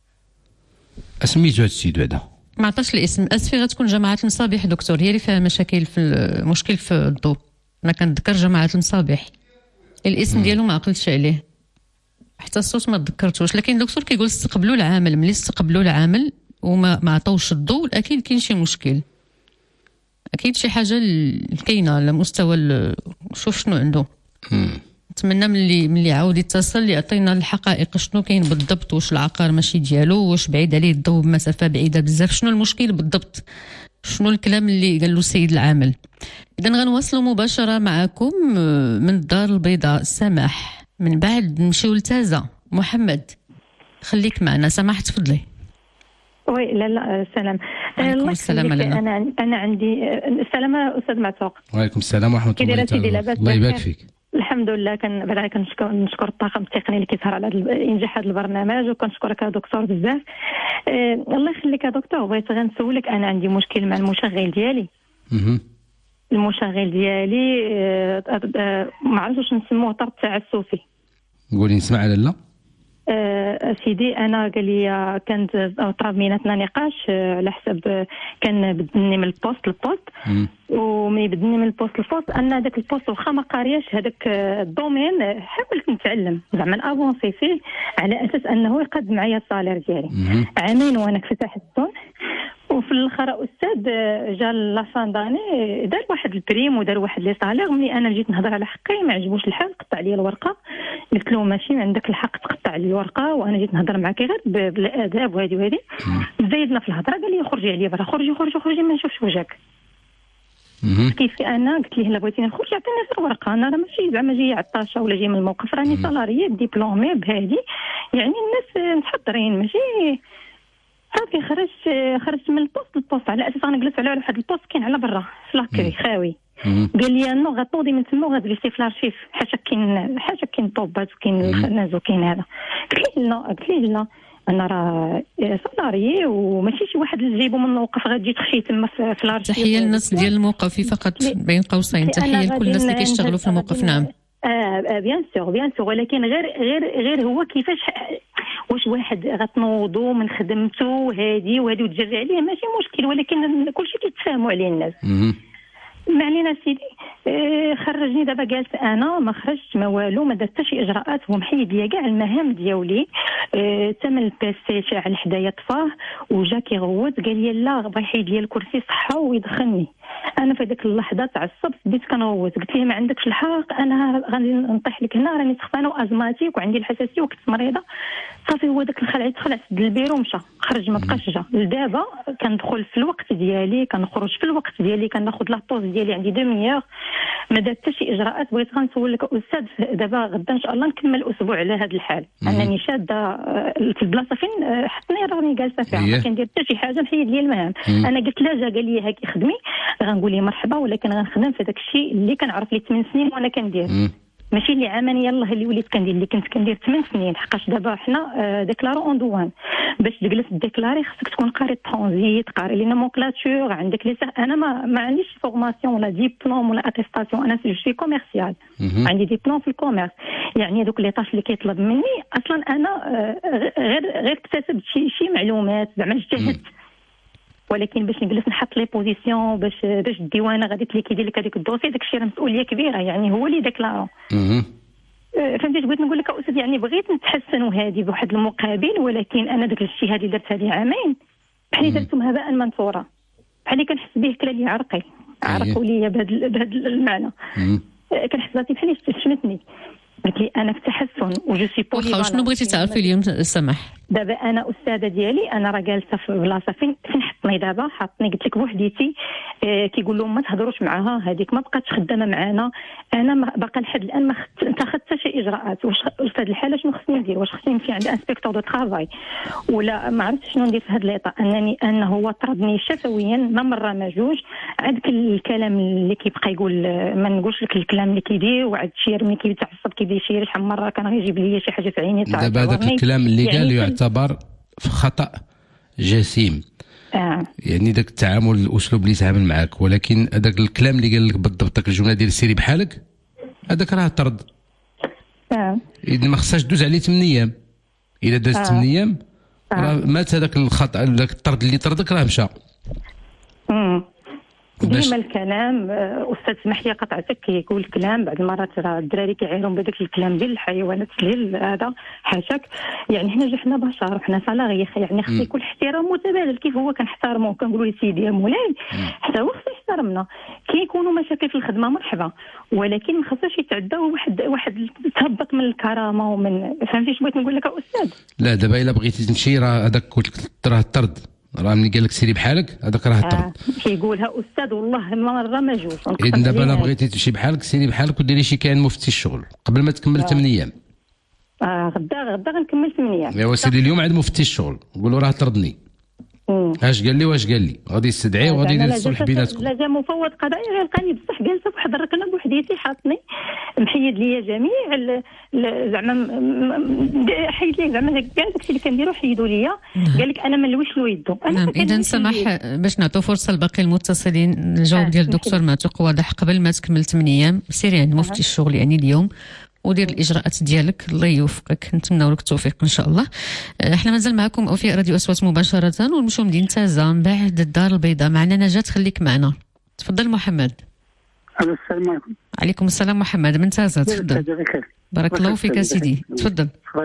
اسميتو هذا السيد هذا؟ ما عطاش الاسم. اسفي غتكون جماعه المصابيح دكتور، هي اللي فيها مشاكل في المشكل في الضوء. انا كنذكر جماعه المصابيح، الاسم ديالو ما عقلتش عليه، حتى الصوت ما تذكرتوش. لكن الدكتور كيقول استقبلوا العامل، ملي استقبلوا العامل وما ما عطاوش الضوء اكيد كاين شي مشكل، اكيد شي حاجه كاينه على مستوى. شوف شنو عنده. نتمنى ملي ملي عاود يتصل يعطينا الحقائق، شنو كاين بالضبط، واش العقار ماشي ديالو، واش بعيد عليه الضوء بمسافه بعيده بزاف، شنو المشكل بالضبط، شنو الكلام اللي قال له السيد العامل. اذا غنواصلوا مباشره معكم من الدار البيضاء. سماح، من بعد نمشيو لتازا. محمد خليك معنا. سماح تفضلي. وي لا لا السلام. وعليكم السلام علينا. انا انا عندي السلام استاذ معتوق. وعليكم السلام ورحمه الله تعالى. الله يبارك فيك. الحمد لله. كان بعدا كنشكر نشكر الطاقم التقني اللي كيسهر على انجاح هذا البرنامج، وكنشكرك يا دكتور بزاف. أه الله يخليك يا دكتور، بغيت غير نسولك، انا عندي مشكل مع المشغل ديالي. اها المشغل ديالي أه أه ما عرفتش واش نسموه، طرد تعسفي. قولي نسمع لاله. أه سيدي انا قال لي كانت طراب بيناتنا نقاش على حسب كان بدني من البوست للبوست، وملي بدني من البوست للبوست انا داك البوست واخا ما قارياش هذاك الدومين، حاولت نتعلم زعما نافونسي فيه على اساس انه يقد معايا الصالير ديالي. عامين وانا كنت حدون، وفي الاخر استاذ جا لافان داني دار واحد البريم ودار واحد لي صالير. ملي انا جيت نهضر على حقي ما عجبوش الحال، قطع لي الورقه. قلت له ماشي عندك الحق تقطع لي الورقه، وانا جيت نهضر معك غير بالاداب وهذه وهذه. زايدنا في الهضره، قال لي خرجي عليا برا، خرجي خرجي خرجي ما نشوفش وجهك. كيف انا قلت ليه الا بغيتيني نخرج عطيني غير ورقه، انا راه ماشي زعما جايه عطاشه ولا جايه من الموقف، راني سالاريه ديبلومي بهذه، يعني الناس متحضرين ماشي. صافي خرجت خرجت من البوست البوست على اساس غنجلس على واحد البوست كاين على برا في لاكري خاوي. قال لي انه غتوضي من تما وغتجلسي في الارشيف حاشا كاين حاشا كاين طوبات وكاين الخناز وكاين هذا. قلت لي لا قلت لي لا انا راه سالاري وماشي شي واحد اللي جايبو من الموقف غتجي تخشي تما في الارشيف. تحيه للناس ديال الموقف فقط بين قوسين، تحيه لكل الناس اللي كيشتغلوا في الموقف. نعم اه بيان سور بيان سور، ولكن غير غير غير هو كيفاش واش واحد غتنوضو من خدمته هادي وهادي وتجري عليه ماشي مشكل، ولكن كلشي كيتفاهموا عليه الناس. ما علينا سيدي. آه خرجني دابا جالس انا ما خرجت ما والو ما درت حتى شي اجراءات، هو محيد ليا كاع المهام ديالي. آه تم البيسي شاعل حدايا طفاه وجا كيغوت قال لي لا بغا يحيد لي الكرسي صحه ويدخلني. انا في هذيك اللحظه تعصبت بديت كنغوت قلت ليه ما عندكش الحق انا غادي نطيح لك هنا راني سخانه وازماتيك وعندي الحساسيه وكنت مريضه. صافي هو داك الخلع يدخل سد البيرو ومشى خرج ما بقاش جا. لدابا كندخل في الوقت ديالي كنخرج في الوقت ديالي كناخذ لاطوز ديالي عندي دوميير ما درت حتى شي اجراءات. بغيت غنسول لك استاذ دابا غدا ان شاء الله نكمل الاسبوع على هذا الحال انني شاده في البلاصه فين حطني راني جالسه فيها ما كندير حتى شي حاجه محيد لي المهام. انا قلت لا جا قال لي هاكي خدمي غنقول ليه مرحبا ولكن غنخدم في داك الشيء اللي كنعرف لي ثمان سنين وانا كندير ماشي اللي عامين يلاه اللي وليت كندير اللي كنت كندير ثمان سنين. حقاش دابا حنا ديكلارو اون دوان باش تجلس ديكلاري خصك تكون قاري ترانزيت قاري لي نومونكلاتور عندك لي انا ما ما عنديش فورماسيون ولا ديبلوم ولا اتيستاسيون. انا جو سوي كوميرسيال عندي ديبلوم في الكوميرس. يعني دوك لي طاش اللي كيطلب مني اصلا انا غير غير اكتسبت شي شي معلومات زعما اجتهدت، ولكن باش نجلس نحط لي بوزيسيون باش باش الديوانه غادي تليكيدي لك هذيك الدوسي داك الشيء راه مسؤوليه كبيره. يعني هو اللي ديكلارو فهمتي. بغيت نقول لك استاذ يعني بغيت نتحسن وهادي بواحد المقابل، ولكن انا داك الشيء هذه درت هذه عامين بحال درتهم هباء منثورا بحال كنحس به كلالي عرقي عرقوا لي بهذا بهذا المعنى. كنحس راسي بحال استشمتني قلت لي انا في تحسن وجو سي بولي. واخا شنو بغيتي تعرفي اليوم سمح؟ دابا انا استاذه ديالي انا راه جالسه في بلاصه فين فين حطني دابا حطني قلت لك بوحديتي. آه كيقول لهم ما تهضروش معاها هذيك ما بقاتش خدامه معانا. انا باقا لحد الان ما اتخذت حتى شي اجراءات. واش في هذه الحاله شنو خصني ندير؟ واش خصني نمشي عند انسبكتور دو ترافاي ولا ما عرفتش شنو ندير في هذا ليطا؟ انني انه هو طردني شفويا ما مره ما جوج. عندك الكلام اللي كيبقى يقول ما نقولش لك الكلام اللي كيدير وعاد شي يرمي كيتعصب كيدير شي شحال من مره كان غيجيب لي شي حاجه في عيني تاع دابا هذاك الكلام اللي قال يعني يعتبر في خطا جسيم. آه. يعني داك التعامل الاسلوب اللي تعامل معك، ولكن هذاك الكلام اللي قال لك بالضبط داك الجمله ديال سيري بحالك هذاك راه طرد. اه اذا ما خصهاش دوز عليه ثمان ايام. اذا دازت ثمان ايام راه مات هذاك الخطا داك الطرد اللي طردك راه مشى. امم ديما الكلام استاذ سمح لي قطعتك كيقول الكلام بعض المرات راه الدراري كيعيروا بهذاك الكلام ديال الحيوانات ديال هذا حاشاك. يعني حنا حنا بشر وحنا صلاغي يعني خص يكون احترام متبادل كيف هو كنحترمو كنقولوا لي سيدي يا مولاي حتى هو خصو يحترمنا. كيكونوا مشاكل في الخدمه مرحبا، ولكن ما خصهاش يتعداو واحد واحد تهبط من الكرامه ومن فهمتي اش بغيت نقول لك استاذ. لا دابا الا بغيتي تمشي راه هذاك قلت لك راه الطرد راه ملي قال لك سيري بحالك هذاك راه الطرد. آه. كيقولها استاذ والله مره ما جوج. اذا دابا الا بغيتي تمشي بحالك سيري بحالك وديري شي كائن مفتي الشغل قبل ما تكمل ثمان ايام. اه غدا غدا غنكمل ثمان ايام. ايوا سيدي اليوم عند مفتي الشغل قولوا راه طردني. اش قال لي واش قال لي غادي يستدعيه وغادي يدير الصلح بيناتكم. لا جا مفوض قضائي غير لقاني بصح جالسه بواحد الركنه بوحديتي حاطني محيد ليا جميع زعما حيد لي زعما كاع داكشي اللي كنديرو حيدوا ليا. قال لك انا ما نلويش له يدو. نعم اذا سمح باش نعطوا فرصه لباقي المتصلين. الجواب ديال الدكتور معتوق واضح. قبل ما تكمل ثمان ايام سيري عند مفتي الشغل يعني اليوم ودير الاجراءات ديالك. الله يوفقك نتمنوا لك التوفيق ان شاء الله. احنا مازال معكم اوفياء راديو اصوات مباشره ونمشيو مدينه تازه من بعد الدار البيضاء. معنا نجاة خليك معنا. تفضل محمد. السلام عليكم. عليكم السلام محمد من تازه تفضل. بارك الله فيك سيدي تفضل.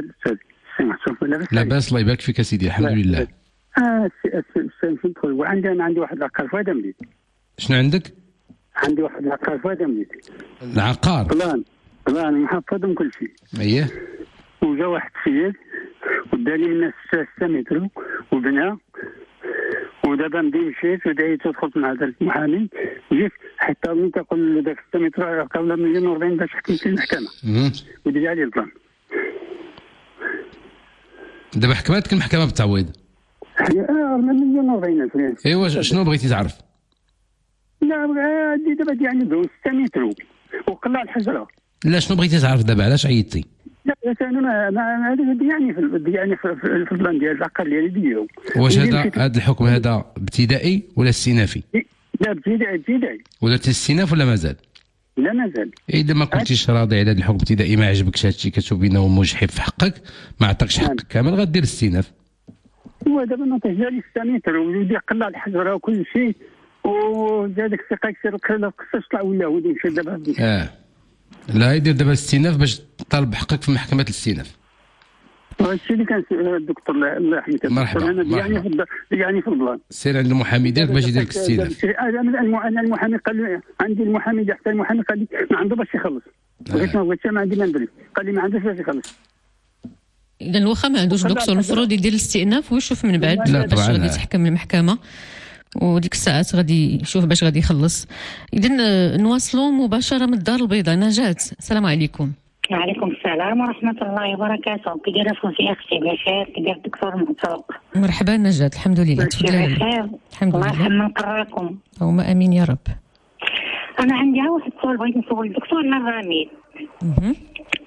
لاباس الله يبارك فيك سيدي الحمد لله. اه سنتدخل وعندي انا عندي واحد العقار في هذا مليت. شنو عندك؟ عندي واحد العقار في هذا مليت. العقار بلان بلان محفظهم كل شيء. اييه. وجا واحد السيد وداني من الناس ستة متر وبنى ودابا مدي مشيت ودعيت ودخلت مع ذاك المحامي جيت حتى ملي تقول ذاك ستة متر قبل مليون وأربعين باش حكمت في المحكمه ودير عليه البلان. دابا حكمتك المحكمه بالتعويض. اه مليون وأربعين ألف. ايوا شنو بغيتي تعرف؟ لا عندي دابا يعني دوز ستة متر وقلع الحجره. لا شنو بغيتي تعرف دابا علاش عيطتي؟ لا انا ما ما هذا يعني في يعني في البلان ديال العقل ديالي ديالو. واش هذا هذا الحكم هذا ابتدائي ولا استئنافي؟ لا ابتدائي ابتدائي. ولا الاستئناف ولا مازال؟ لا مازال. اذا ما كنتيش راضي على هذا الحكم الابتدائي ما عجبكش هذا الشيء كتشوف بانه مجحف في حقك ما عطاكش حقك كامل غدير الاستئناف. هو دابا ناطح جالي ستة متر وولدي قلع الحجره وكل شيء وزادك الثقه يصير قصاش طلع ولا ولدي مشى دابا. اه لا يدير دابا الاستئناف باش طالب حقك في محكمه الاستئناف. هادشي اللي كان الدكتور الله يحميه. مرحبا انا يعني في يعني في البلان. سير عند المحامي ديالك باش يدير لك الاستئناف. انا المحامي قال لي عندي المحامي حتى المحامي قال لي ما عنده باش يخلص. بغيت ما بغيتش ما عندي ما ندري قال لي ما عندوش باش يخلص. اذا واخا ما عندوش دكتور المفروض يدير الاستئناف ويشوف من بعد باش غادي يتحكم المحكمه وديك الساعات غادي يشوف باش غادي يخلص. اذا نواصلوا مباشره من الدار البيضاء. نجاة السلام عليكم. وعليكم السلام ورحمه الله وبركاته. كي دايره فوزي اختي بخير؟ كي داير الدكتور معتوق؟ مرحبا نجاة الحمد لله. تفضلي. بخير الحمد لله. الله يرحم من قراكم. اللهم امين يا رب. انا عندي واحد السؤال بغيت نسول الدكتور الرامي. اها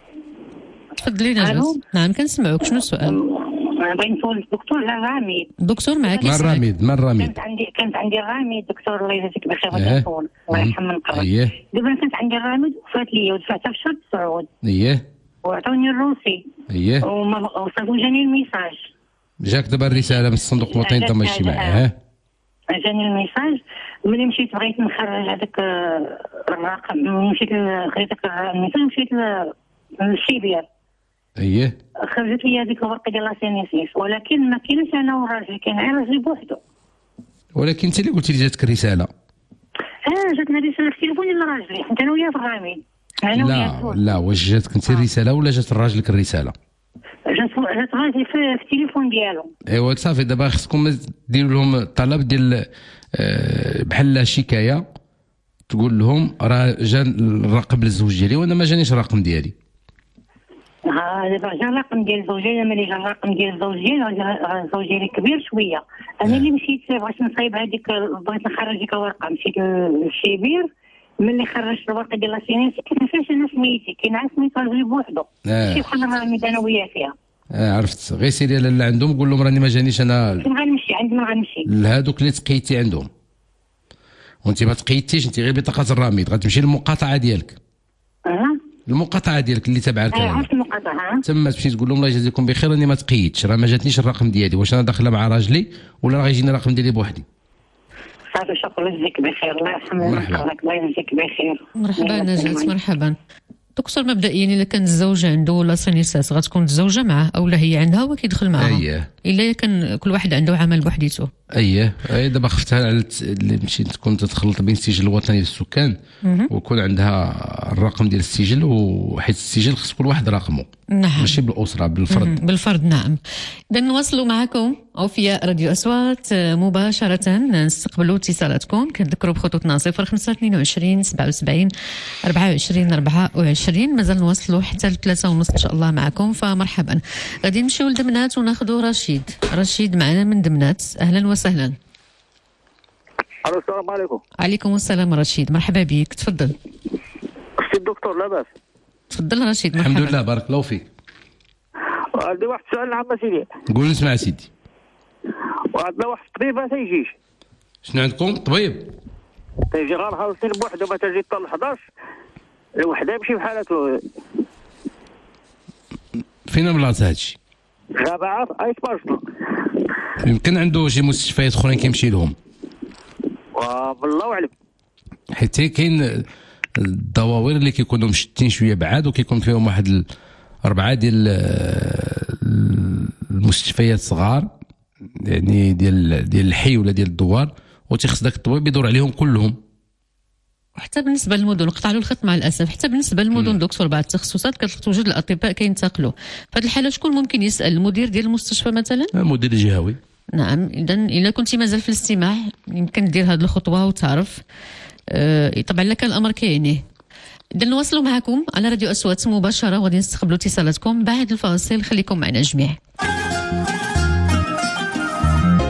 تفضلي نجاة. نعم كنسمعوك. شنو السؤال؟ بغيت نسول الدكتور الرامي. الدكتور معك. ما الراميد ما الراميد؟ كانت عندي كانت عندي الراميد دكتور الله يجازيك بخير. بغيت نسول الله يرحم من قراك. اييه دابا كانت عندي الراميد وفات لي ودفعتها في شهر تسعود. اييه وعطوني الروسي. اييه وصافي جاني الميساج. جاك دابا الرساله من الصندوق الوطني للضمان الاجتماعي. ها جاني الميساج ملي مشيت بغيت نخرج هذاك الرقم. مشيت خديت الميساج مشيت للشيبير. اييه خرجت لي هذيك الورقه ديال لاسينيسيس ولكن ما كاينش انا وراجلي كاين غير راجلي بوحدو. ولكن انت اللي قلتي لي جاتك الرساله. اه جاتنا رساله في التليفون ديال راجلي حيت انا وياه في الرامي. انا لا لا واش جاتك انت الرساله ولا جات راجلك الرساله؟ جات جات راجلي في التليفون ديالو. ايوا صافي دابا خصكم ديروا لهم طلب ديال بحال شكايه تقول لهم راه جا الرقم للزوج ديالي وانا ما جانيش الرقم ديالي. ها دابا جا الرقم ديال الزوجيه. ملي جا الرقم ديال الزوجيه الزوج ديالي كبير شويه. انا اللي مشيت بغيت نصايب هذيك بغيت نخرج ديك الورقه مشيت للشيبير. ملي خرجت الورقه ديال لاسينيس ما فيهاش انا سميتي كاين عا سميت راجلي بوحدو. شي بحال الرامي انا وياه فيها. اه عرفت. غير سيري لاله عندهم قول لهم راني ما جانيش انا. فين غنمشي عندنا غنمشي لهادوك اللي تقيتي عندهم وانت ما تقيتيش انت غير بطاقه الراميد غتمشي للمقاطعه ديالك. اه المقاطعه ديالك اللي تابعه لك. اه عرفت المقاطعه. تما تمشي تقول لهم الله يجازيكم بخير راني ما تقيتش راه ما جاتنيش الرقم ديالي. واش انا داخله مع راجلي ولا راه غيجيني الرقم ديالي بوحدي. صافي شكرا يجزيك بخير. الله يرحم والديك. الله يجزيك بخير. مرحبا نجاة. مرحبا دكتور. مبدئيا الا كان الزوج عنده لاسينيساس غتكون الزوجه معاه اولا هي عندها هو كيدخل معاها. اييه الا كان كل واحد عنده عمل بوحديته. اييه اي دابا خفتها على اللي مشيت تكون تتخلط بين السجل الوطني للسكان ويكون عندها الرقم ديال السجل وحيت السجل خص كل واحد رقمه. نعم ماشي بالاسره بالفرد. بالفرد نعم. اذا نواصلوا معكم اوفياء راديو اصوات مباشره. نستقبلوا اتصالاتكم. كنذكروا بخطوطنا صفر خمسة اثنين وعشرين سبعة وسبعين أربعة وعشرين أربعة وعشرين. مازال نواصلوا حتى لثلاثة ونص ان شاء الله معكم. فمرحبا. غادي نمشيو لدمنات وناخذوا رشيد. رشيد معنا من دمنات. اهلا وسهلا. السلام عليكم. عليكم السلام رشيد. مرحبا بك. تفضل. اختي الدكتور لاباس؟ تفضل رشيد. مرحبا. الحمد لله بارك الله فيك. عندي واحد السؤال عام سيدي. قول نسمع سيدي. وعندنا واحد الطبيب ما تيجيش. شنو عندكم طبيب؟ تيجي غير خالصين بوحدو ما تجي حتى ل حداش الوحده يمشي بحالته. فين بلاصه هادشي؟ جامعه ايس بارسنا. يمكن عنده شي مستشفيات اخرين كيمشي لهم. والله اعلم. حيت كاين الدواوير اللي كيكونوا مشتين شويه بعاد وكيكون فيهم واحد اربعه ديال المستشفيات صغار يعني ديال ديال الحي ولا ديال الدوار وتيخص داك الطبيب يدور عليهم كلهم. حتى بالنسبه للمدن قطع له الخط مع الاسف. حتى بالنسبه للمدن دكتور بعض التخصصات كتوجد الاطباء كينتقلوا. في هذه الحاله شكون ممكن يسال؟ المدير ديال المستشفى مثلا؟ المدير الجهوي. نعم. اذا الا كنتي مازال في الاستماع يمكن دير هذه الخطوه وتعرف. أه طبعا لك الامر كاينه. اذا نواصلوا معكم على راديو اصوات مباشره وغادي نستقبلوا اتصالاتكم بعد الفاصل. خليكم معنا جميع.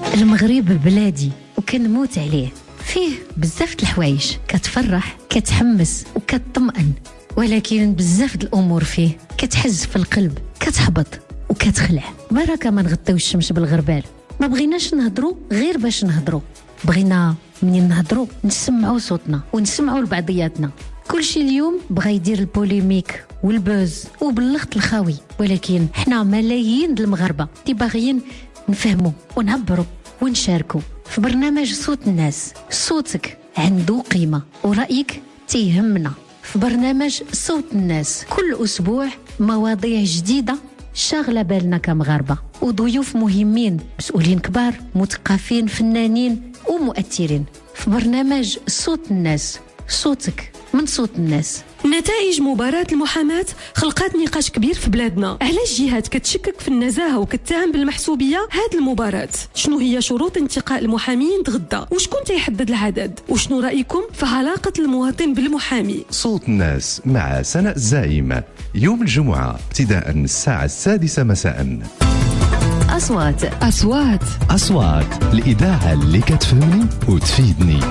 المغرب بلادي وكنموت عليه، فيه بزاف د الحوايج كتفرح كتحمس وكتطمئن، ولكن بزاف د الامور فيه كتحز في القلب كتحبط وكتخلع. بركه ما نغطيو الشمس بالغربال، ما بغيناش نهضروا غير باش نهضروا، بغينا منين نهضروا نسمعوا صوتنا ونسمعوا لبعضياتنا. كلشي اليوم بغا يدير البوليميك والبوز وباللغط الخاوي، ولكن حنا ملايين د المغاربه اللي باغيين نفهموا ونعبروا ونشاركوا في برنامج صوت الناس. صوتك عنده قيمه ورأيك تيهمنا في برنامج صوت الناس. كل أسبوع مواضيع جديدة شاغلة بالنا كمغاربة، وضيوف مهمين، مسؤولين كبار، مثقفين، فنانين ومؤثرين في برنامج صوت الناس. صوتك من صوت الناس. نتائج مباراة المحاماة خلقات نقاش كبير في بلادنا. علاش جهات كتشكك في النزاهة وكتهم بالمحسوبية هاد المباراة؟ شنو هي شروط انتقاء المحامين غدا؟ وشكون تيحدد العدد؟ وشنو رأيكم في علاقة المواطن بالمحامي؟ صوت الناس مع سناء الزعيم يوم الجمعة ابتداء الساعة السادسة مساء. أصوات أصوات أصوات الإذاعة اللي كتفهمني وتفيدني.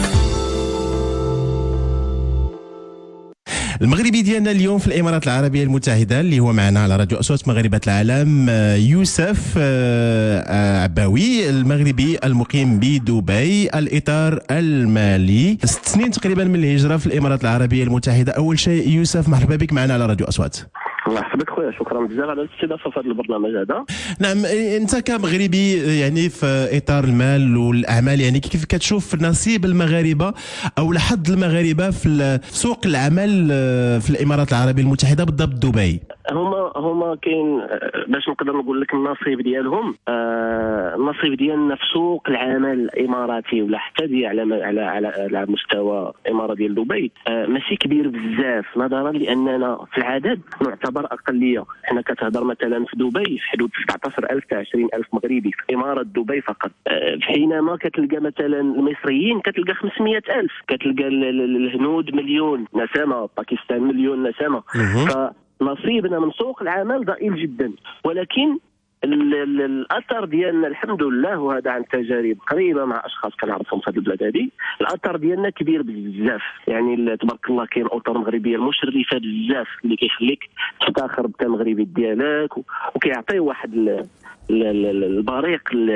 المغربي ديالنا اليوم في الامارات العربيه المتحده اللي هو معنا على راديو اصوات مغاربه العالم يوسف عباوي، المغربي المقيم بدبي، الاطار المالي، ست سنين تقريبا من الهجره في الامارات العربيه المتحده. اول شيء يوسف مرحبا بك معنا على راديو اصوات. الله يحفظك خويا، شكرا بزاف على الاستضافه في هذا البرنامج هذا. نعم، انت كمغربي يعني في اطار المال والاعمال، يعني كيف كتشوف نصيب المغاربه او لحد المغاربه في سوق العمل في الامارات العربيه المتحده بالضبط دبي؟ هما هما كاين باش نقدر نقول لك النصيب ديالهم. آه النصيب ديالنا في سوق العمل الاماراتي ولا حتى ديال على على على, على مستوى الاماره ديال دبي آه ماشي كبير بزاف، نظرا لاننا في العدد نعتبر اقليه. حنا كتهضر مثلا في دبي في حدود سبعطاش ألف حتى عشرين ألف مغربي في اماره دبي فقط، آه حينما كتلقى مثلا المصريين كتلقى خمسمية ألف، كتلقى الهنود مليون نسمه، باكستان مليون نسمه. ف نصيبنا من سوق العمل ضئيل جدا، ولكن الاثر ديالنا الحمد لله، وهذا عن تجارب قريبه مع اشخاص كنعرفهم في هذه البلاد هذه، الاثر ديالنا كبير بزاف. يعني تبارك الله كاين اوتار مغربيه المشرفه بزاف اللي كيخليك تفتخر بالمغربي ديالك وكيعطي واحد البريق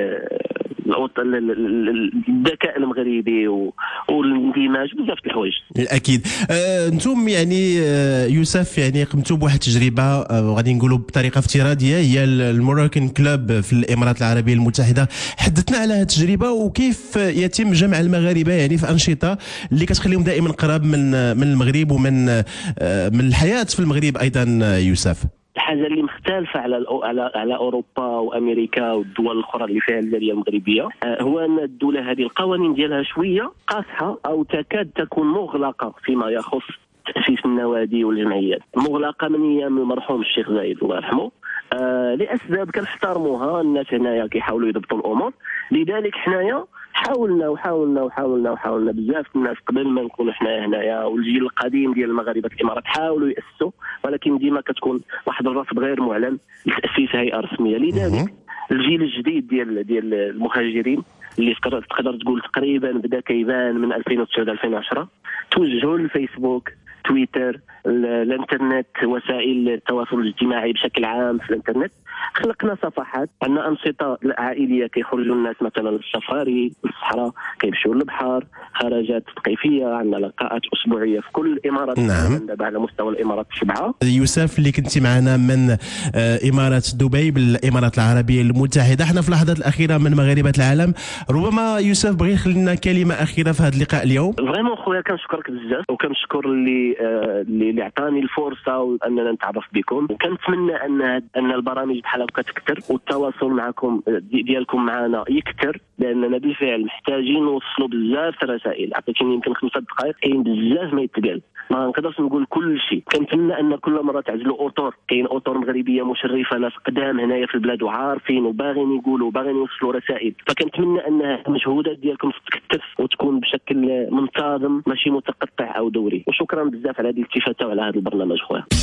الذكاء المغربي والاندماج بزاف د الحوايج. اكيد. آه، انتم يعني آه، يوسف يعني قمتوا بواحد التجربه آه، غادي نقولوا بطريقه افتراضيه، هي الموراكن كلوب في الامارات العربيه المتحده. حدثنا على هذه التجربه وكيف يتم جمع المغاربه يعني في انشطه اللي كتخليهم دائما قراب من من المغرب ومن آه، من الحياه في المغرب ايضا. يوسف، الحاجه اللي مختلفه على على على اوروبا وامريكا والدول الاخرى اللي فيها الجاليه المغربيه هو ان الدوله هذه القوانين ديالها شويه قاصحه او تكاد تكون مغلقه فيما يخص تاسيس النوادي والجمعيات. مغلقه من ايام المرحوم الشيخ زايد الله يرحمه، آه لاسباب كنحترموها. الناس هنايا كيحاولوا يضبطوا الامور، لذلك حنايا حاولنا وحاولنا وحاولنا وحاولنا بزاف الناس قبل ما نكونوا حنايا هنايا، والجيل القديم ديال المغاربه في الامارات حاولوا ياسسوا، ولكن ديما كتكون واحد الرفض غير معلن لتاسيس هيئه رسميه. لذلك الجيل الجديد ديال ديال المهاجرين اللي تقدر تقول تقريبا بدا كيبان من ألفين وتسعة ألفين وعشرة توجهوا للفيسبوك، تويتر، الانترنت، وسائل التواصل الاجتماعي بشكل عام في الانترنت. خلقنا صفحات، عندنا انشطه عائليه كيخرجوا الناس مثلا للسفاري للصحراء، كيمشيو للبحر، خرجات ثقافيه، عندنا لقاءات اسبوعيه في كل الامارات. نعم. دابا على مستوى الامارات السبعه. يوسف اللي كنتي معنا من امارات دبي بالامارات العربيه المتحده، احنا في اللحظات الاخيره من مغاربه العالم، ربما يوسف بغي يخلي لنا كلمه اخيره في هذا اللقاء اليوم. فريمون خويا كنشكرك بزاف، وكنشكر اللي اللي اللي عطاني الفرصه واننا نتعرف بكم، وكنتمنى ان ان البرامج بحال هكا تكثر والتواصل معكم ديالكم معنا يكثر، لاننا بالفعل محتاجين نوصلوا بزاف الرسائل. عطيتيني يمكن خمسة دقائق، كاين بزاف ما يتقال، ما نقدرش نقول كل شيء. كنتمنى ان كل مره تعزلوا اوتور، كاين اوتور مغربيه مشرفه، ناس قدام هنايا في البلاد وعارفين وباغيين يقولوا وباغيين يوصلوا رسائل، فكنتمنى ان المجهودات ديالكم تتكثف وتكون بشكل منتظم ماشي متقطع او دوري. وشكرا بزاف على هذه الالتفاته وعلى هذا البرنامج خويا.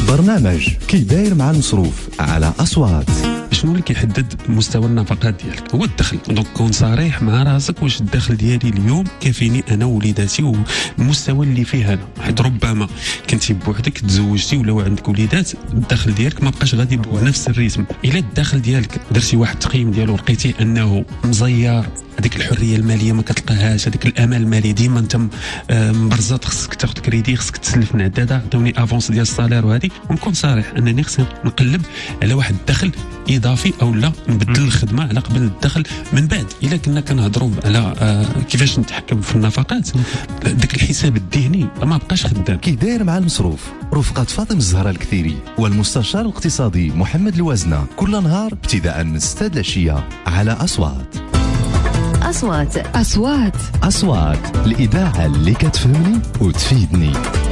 برنامج كي داير مع المصروف على أصوات. شنو اللي كيحدد مستوى النفقات ديالك؟ هو الدخل. دونك كون صريح مع راسك، واش الدخل ديالي اليوم كافيني انا ووليداتي والمستوى اللي فيه انا؟ حيت ربما كنتي بوحدك تزوجتي ولا عندك وليدات، الدخل ديالك ما بقاش غادي بنفس الريتم. الا الدخل ديالك درتي واحد التقييم ديالو ولقيتي انه مزير، هذيك الحريه الماليه ما كتلقاهاش، هذيك الامان المالي ديما انت مبرزط، خصك تاخذ كريدي، خصك تسلف من عداده، عطوني افونس ديال الصالير وهذه، ونكون صريح انني خصني نقلب على واحد الدخل اضافي او لا نبدل الخدمه على قبل الدخل. من بعد الا كنا كنهضروا على آه كيفاش نتحكم في النفقات، داك الحساب الذهني ما بقاش خدام. كي داير مع المصروف رفقة فاطمة الزهراء الكثيري والمستشار الاقتصادي محمد الوازنة، كل نهار ابتداء من ستة العشية على أصوات. أصوات أصوات أصوات الإذاعة اللي كتفهمني وتفيدني.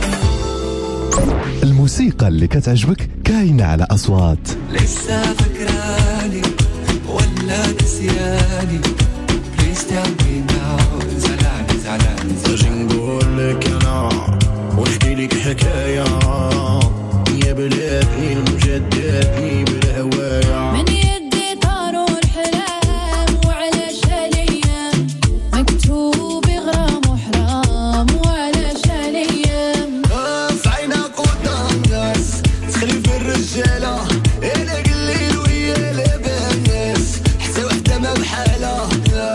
الموسيقى اللي كتعجبك كاينة على أصوات. لسه فكراني ولا نسياني؟ Please tell me now. زعلان زعلان زعلان نقول لك أنا ونحكي لك حكاية يا بلادي المجددني بالهوايا. من يدي طاروا الحلام وعلى شاليام مكتوب غرام وحرام وعلى شاليام. في عينك قدام ناس تخلف الرجالة، أنا قليل ويا لاباس حتى وحدة ما بحالها.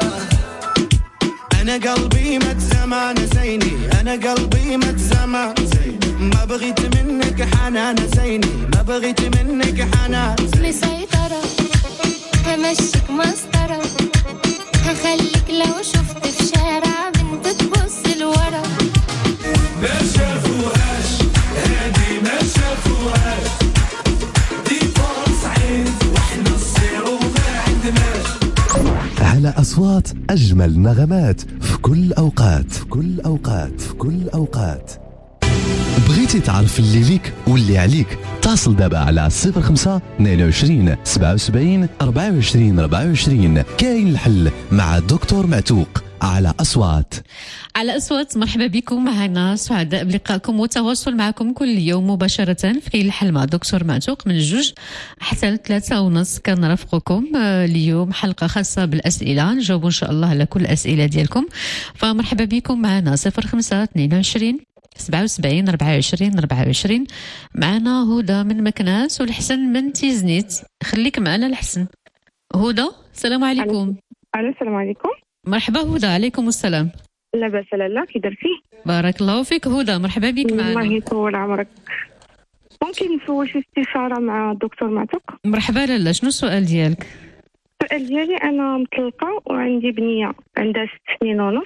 أنا قلبي متزمع نسيني، أنا قلبي متزمع زيني، ما بغيت منك حنان زيني، ما بغيت منك حنان. مسيطرة همشيك مسطرة، هخليك لو شفت في شارع بنت تبص لورا. ما شافوهاش هادي ما شافوهاش، دي فرص عين واحنا الصيرو ما عندناش. على أصوات أجمل نغمات في كل أوقات، في كل أوقات، في كل أوقات. بغيتي تعرف اللي ليك واللي عليك؟ اتصل دابا على صفر خمسة اثنين وعشرين سبعة وسبعين أربعة وعشرين أربعة وعشرين. كاين الحل مع دكتور معتوق على أصوات. على أصوات مرحبا بكم معنا، سعداء بلقائكم والتواصل معكم كل يوم مباشرة في كاين الحل مع دكتور معتوق من جوج حتى لثلاثة ونص. كنرافقكم اليوم حلقة خاصة بالأسئلة، نجاوب إن شاء الله على كل الأسئلة ديالكم، فمرحبا بكم معنا. صفر خمسة اثنين وعشرين سبعة وسبعين أربعة وعشرين أربعة وعشرين. معنا هدى من مكناس والحسن من تيزنيت. خليك معنا الحسن. هدى السلام عليكم. الو السلام عليكم. مرحبا هدى. عليكم السلام. لاباس لاله، كي درتي؟ بارك الله فيك هدى، مرحبا بك معنا. الله يطول عمرك. ممكن نسول شي استشاره مع الدكتور معتوق؟ مرحبا لاله، شنو السؤال ديالك؟ السؤال ديالي انا مطلقه وعندي بنيه عندها ست سنين ونص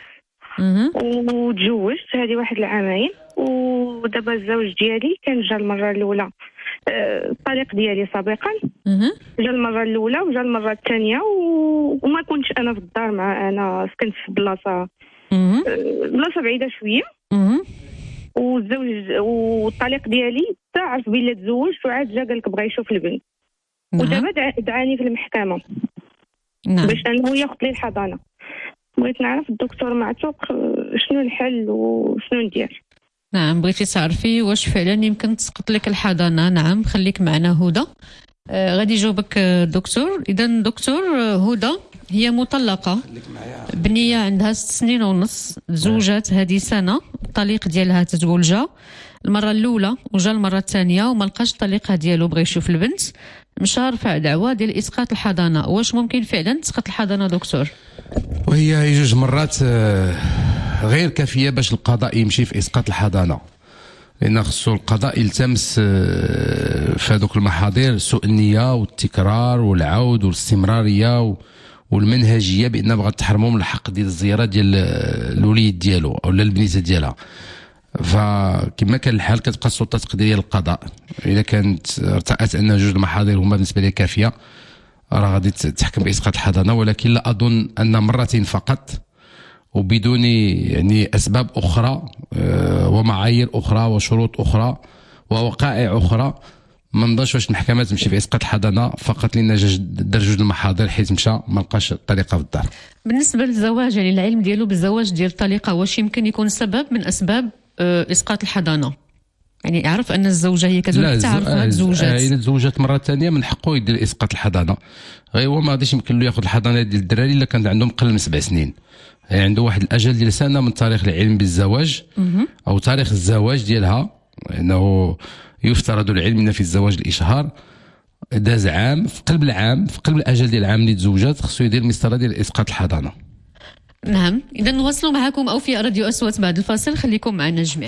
وتزوجت هذه واحد العامين، ودابا الزوج ديالي كان جا المره الاولى الطريق ديالي سابقا، جا المره الاولى وجا المره الثانيه وما كنتش انا في الدار مع، انا سكنت في بلاصه بلاصه بعيده شويه، والزوج والطليق ديالي حتى عرف بلي تزوجت وعاد جا قال لك بغا يشوف البنت، ودابا دعاني في المحكمه نعم. باش انه ياخذ لي الحضانه. بغيت نعرف الدكتور معتوق شنو الحل وشنو ندير. نعم، بغيتي تعرفي واش فعلا يمكن تسقط لك الحضانه. نعم، خليك معنا هدى. آه غادي يجاوبك الدكتور. اذا دكتور هدى هي مطلقه، بنيه عندها ست سنين ونص، تزوجات هذه سنه، الطليق ديالها تزوجها المره الاولى وجا المره الثانيه وما لقاش الطليقه ديالو، بغى يشوف البنت، مشى رفع دعوه ديال اسقاط الحضانه. واش ممكن فعلا تسقط الحضانه دكتور؟ وهي جوج مرات غير كافيه باش القضاء يمشي في اسقاط الحضانه، لان خصو القضاء يلتمس في هذوك المحاضر سوء النيه والتكرار والعود والاستمراريه والمنهجيه بان بغات تحرموا من الحق ديال الزياره ديال الوليد ديالو او البنيته ديالها. فكما كان الحال كتبقى السلطه التقديريه للقضاء، اذا كانت ارتأت ان جوج المحاضر هما بالنسبه لها كافيه راه غادي تحكم باسقاط الحضانه، ولكن لا اظن ان مرتين فقط وبدون يعني اسباب اخرى ومعايير اخرى وشروط اخرى ووقائع اخرى ما نضاش واش المحكمه تمشي في اسقاط الحضانه فقط لان دار جوج المحاضر حيت مشى ما لقاش الطريقه في الدار. بالنسبه للزواج، يعني العلم ديالو بالزواج ديال الطليقه، واش يمكن يكون سبب من اسباب اسقاط الحضانه؟ يعني يعرف ان الزوجه هي كذلك تعرف هاد الزوجات. الا تزوجت مره ثانيه من حقه يدير اسقاط الحضانه، غير هو ما غاديش يمكن له ياخذ الحضانه ديال الدراري الا كان عندهم قل من سبع سنين، يعني عنده واحد الاجل ديال سنه من تاريخ العلم بالزواج او تاريخ الزواج ديالها، لانه يفترض العلم في الزواج الاشهار. داز عام في قلب العام في قلب الاجل ديال العام اللي تزوجات خصو يدير مسطره ديال اسقاط الحضانه. نعم، اذا نواصلوا معكم او في راديو اصوات بعد الفاصل، خليكم معنا جميع.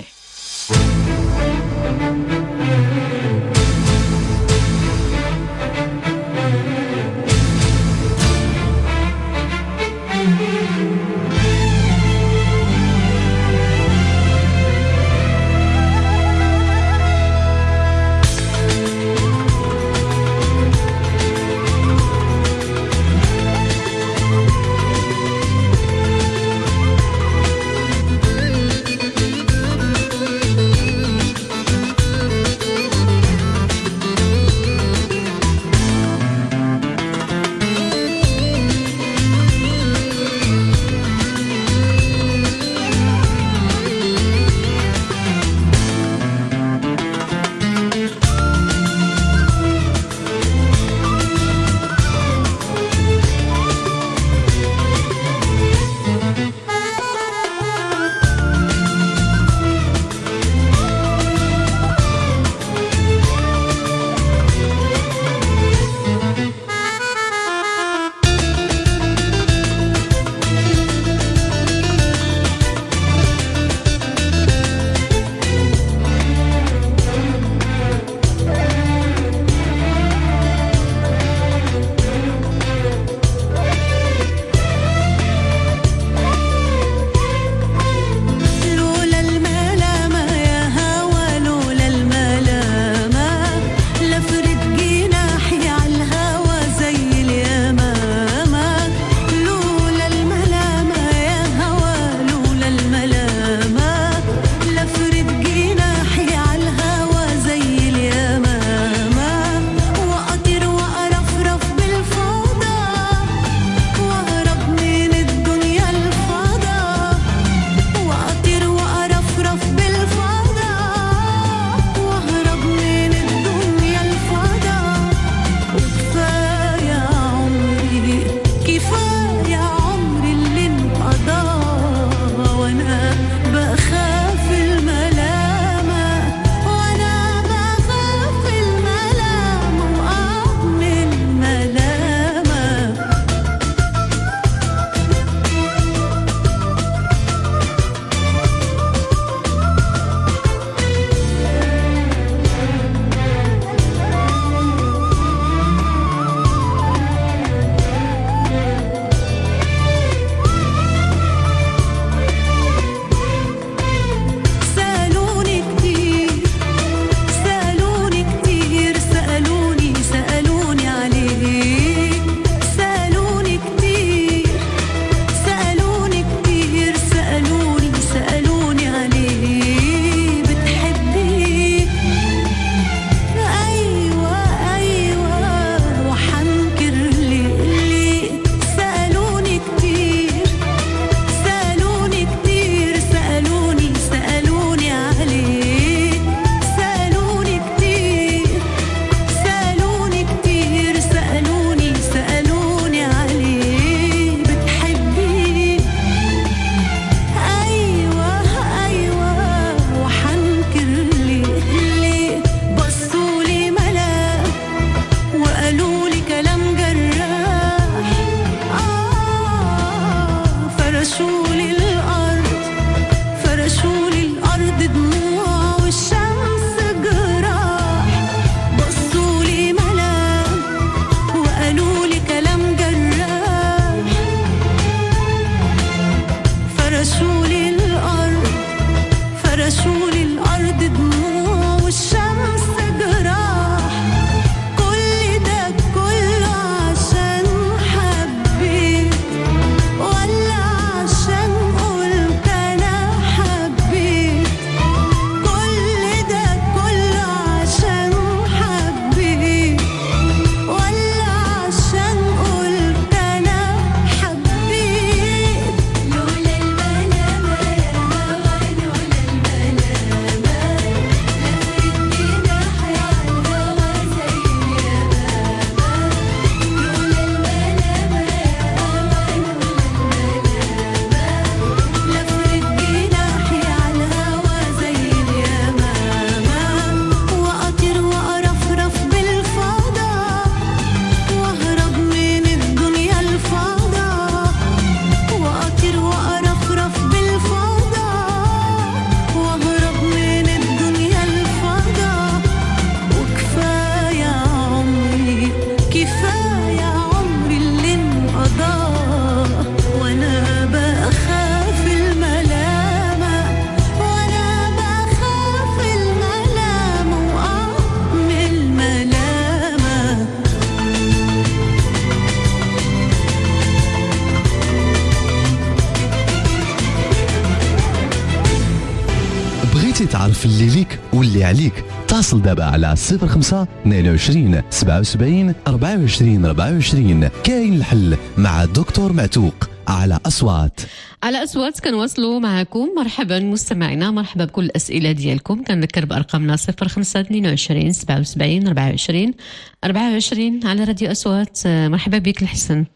بغيتي تعرف اللي ليك واللي عليك اتصل دابا على صفر خمسة اثنين وعشرين سبعة وسبعين أربعة وعشرين أربعة وعشرين. كاين الحل مع دكتور معتوق على أصوات. على أصوات كنواصلوا معكم. مرحبا مستمعينا، مرحبا بكل الأسئلة ديالكم. كنذكر بأرقامنا صفر خمسة اثنين وعشرين سبعة وسبعين أربعة وعشرين أربعة وعشرين على راديو أصوات. مرحبا بك الحسن.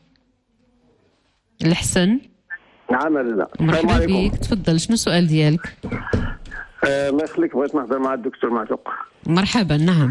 الحسن نعم لا. مرحبا بك، تفضل شنو السؤال ديالك؟ آه الله يخليك، بغيت نهضر مع الدكتور معتوق. مرحبا. نعم.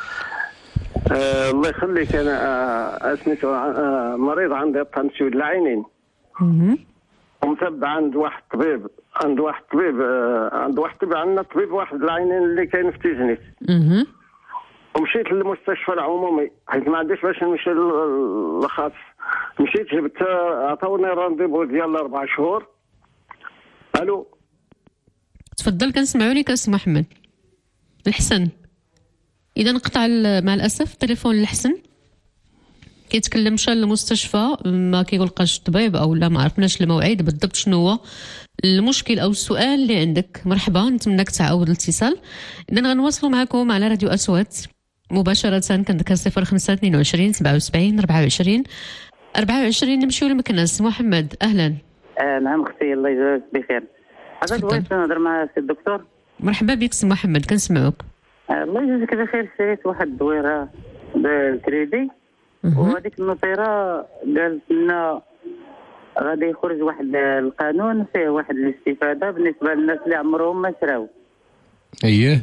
آه الله يخليك، انا آه اسميتو آه مريض عندي تنسيود العينين. اها. ومتبع عند واحد طبيب عند واحد طبيب آه عند واحد طبيب عندنا طبيب واحد العينين اللي كاين في تيزنيت. اها. ومشيت للمستشفى العمومي حيت ما عنديش باش نمشي للخاص. مشيت جبت عطاوني رانديفو ديال اربع شهور. الو تفضل كنسمعوني كاس محمد. الحسن اذا نقطع مع الاسف تليفون الحسن، كيتكلم مشى للمستشفى ما كيلقاش الطبيب او لا ما عرفناش الموعد بالضبط شنو هو المشكل او السؤال اللي عندك. مرحبا، نتمنىك تعاود الاتصال. اذا غنواصلوا معكم على راديو أصوات مباشره. كنذكر صفر خمسة اثنين وعشرين سبعة وسبعين أربعة وعشرين أربعة وعشرين. نمشيو لمكناس. محمد اهلا. آه نعم اختي، الله يجزاك بخير. عاد بغيت نهضر مع السي الدكتور. مرحبا بك سي محمد، كنسمعوك. آه الله يجزاك بخير. شريت واحد الدويره بالكريدي وهذيك النصيره قالت لنا غادي يخرج واحد القانون فيه واحد الاستفاده بالنسبه للناس اللي عمرهم ما شراو. اييه.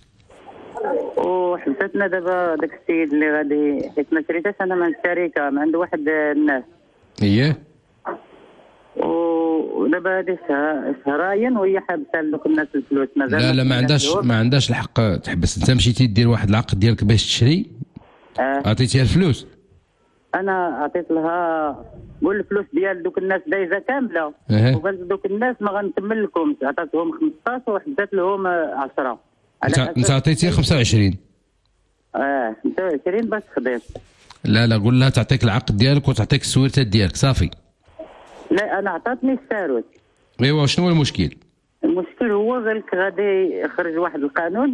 وحبستنا دابا داك السيد اللي غادي، حيت ما شريتهاش انا من الشركه، من عند واحد الناس. اييه. ودابا هذه شهرين وهي حابسه لك الناس الفلوس. مازال لا لا ما عندهاش ما عندهاش الحق تحبس. انت مشيتي دير واحد العقد ديالك باش تشري. آه. عطيتيها الفلوس. انا عطيت لها قول الفلوس ديال دوك الناس دايزه كامله. أه. وقالت دوك الناس ما غنكمل لكمش. عطاتهم خمسطاش وحدات لهم عشرة. انت عطيتيها خمسة وعشرين. اه خمسة وعشرين باش خديت. لا لا قول لها تعطيك العقد ديالك وتعطيك السويرتات ديالك صافي. لا انا عطاتني الساروت. ايوا شنو هو المشكل؟ المشكل هو قال لك غادي يخرج واحد القانون.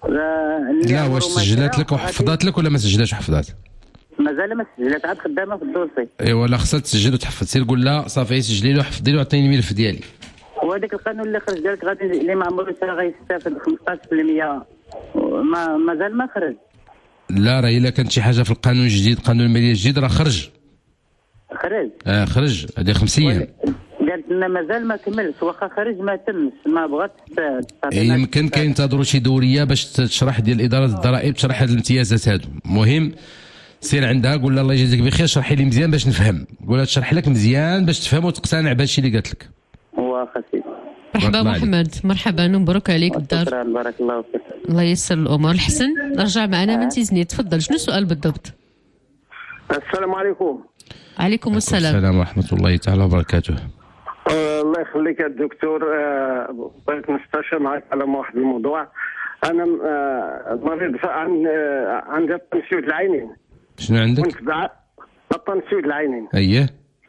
لا واش سجلت لك وحفظات لك ولا ما سجلتش وحفظات؟ مازال ما سجلت، عاد خدامه في الدوسي. ايوا لا خصها تسجل وتحفظ. سير قول لها صافي سجلي له وحفظي له وعطيني الملف ديالي. وهذاك القانون اللي خرج قال لك غادي اللي ما عمرو شرا غيستافد خمسطاش بالمية. ما مازال ما خرج. لا راه الا كانت شي حاجه في القانون الجديد، القانون الماليه الجديد راه خرج. خرج. اه خرج هذه خمس ايام. قالت لنا مازال ما كملش، واخا خرج ما تمش، ما بغات. يمكن كينتظروا شي دوريه باش تشرح ديال اداره الضرائب تشرح هاد الامتيازات هادو. المهم سير عندها قول لها الله يجازيك بخير شرحي لي مزيان باش نفهم. قول لها تشرح لك مزيان باش تفهم وتقتنع بهادشي اللي قالت لك. واخا سيدي. مرحبا محمد. مرحبا ومبروك عليك الدار. شكرا بارك الله فيك. الله ييسر الامور. الحسن رجع معنا من تيزنيت. تفضل شنو السؤال بالضبط؟ السلام عليكم. عليكم السلام. السلام ورحمه الله تعالى وبركاته. آه الله يخليك يا الدكتور. آه بغيت نستشير معك على واحد الموضوع. انا آه مريض عن آه عندي تنسيود العينين. شنو عندك؟ كنت بع تنسيود العينين. اييه.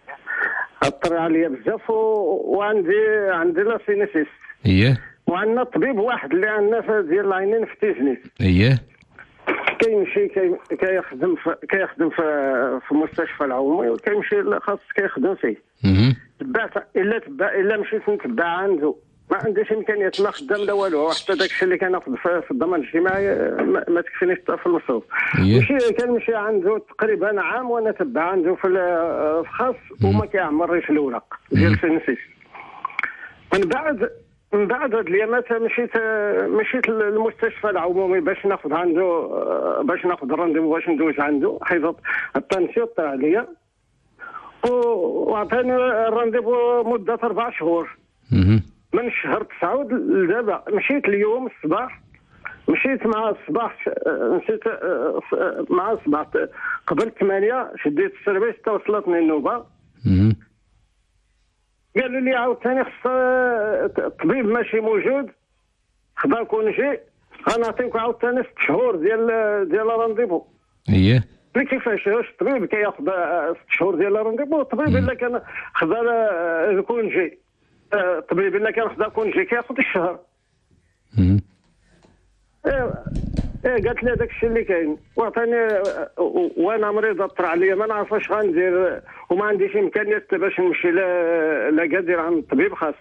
اثر عليا بزاف وعندي عندي لاسينيسيس. اييه. وعندنا طبيب واحد اللي عندنا ديال العينين في تيزنيت. اييه. كيمشي كي كيخدم في كيخدم في في المستشفى العمومي وكيمشي خاص كيخدم فيه. اها. تبعت الا تبع الا مشيت نتبع عنده ما عنديش امكانيات لا خدام لا والو، حتى داك الشيء اللي كناخذ في الضمان الاجتماعي ما, ما تكفينيش حتى في المصروف. مشي كنمشي عنده تقريبا عام وانا تبع عنده في الخاص وما كيعمرنيش الاوراق ديال السنسيس. من بعد من بعد هاد الايامات مشيت مشيت للمستشفى العمومي باش ناخذ عنده باش ناخذ الرانديفو باش ندوز عنده حيت التنسيق طلع عليا وعطاني الرانديفو مده اربع شهور. من شهر تسعة لدابا مشيت اليوم الصباح مشيت مع الصباح مشيت مع الصباح قبل ثمانية شديت السيرفيس حتى وصلتني النوبه. قالوا لي عاوتاني خص الطبيب ماشي موجود خدا كونجي غنعطيوك عاوتاني ست شهور ديال ديال رانديفو. اييه. لي كيفاش واش الطبيب كياخذ ست شهور ديال رانديفو؟ الطبيب الا كان خدا الكونجي الطبيب الا كان خدا كونجي كياخذ الشهر. ايه قالت لي داك الشيء اللي كاين وعطاني وانا مريضه طرا عليا ما نعرف واش غندير وما عنديش امكانيات باش نمشي لاكادير عند الطبيب خاص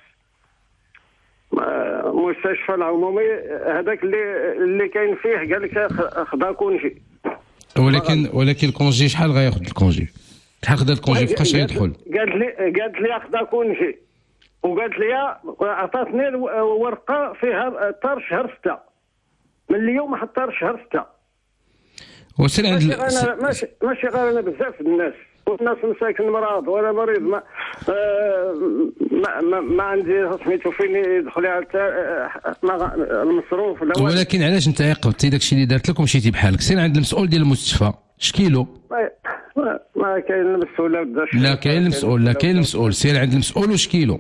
مستشفى العمومي هذاك اللي اللي كاين فيه قال لك خدا كونجي. ولكن ولكن الكونجي شحال غياخذ الكونجي؟ شحال خدا الكونجي فاش يدخل؟ قالت لي قالت لي خدا كونجي وقالت لي عطاتني ورقه فيها طار شهر ستة من اليوم حتى شهر ستة. وسير عند انا ماشي ماشي غير انا بزاف الناس والناس مساكن مرض وانا مريض ما آه ما, ما, ما عندي سميتو فين يدخل على المصروف. ولكن علاش انت عقبتي داك الشيء اللي دارت لك ومشيتي بحالك؟ سير عند المسؤول ديال المستشفى شكيلو. ما, ما كاين المسؤول لا لا كاين المسؤول لا كاين المسؤول سير عند المسؤول وشكيلو.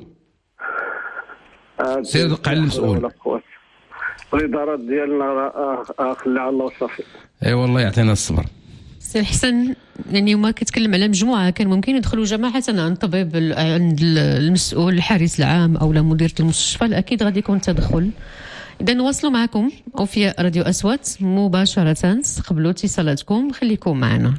سير لقى المسؤول. الادارات ديالنا خلي على الله وصافي. اي والله يعطينا الصبر. سي الحسن يعني وما كتكلم على مجموعه كان ممكن يدخلوا جماعه عند الطبيب عند المسؤول الحارس العام او مديره المستشفى اكيد غادي يكون تدخل. اذا نواصلوا معكم او في راديو اصوات مباشره استقبلوا اتصالاتكم خليكم معنا.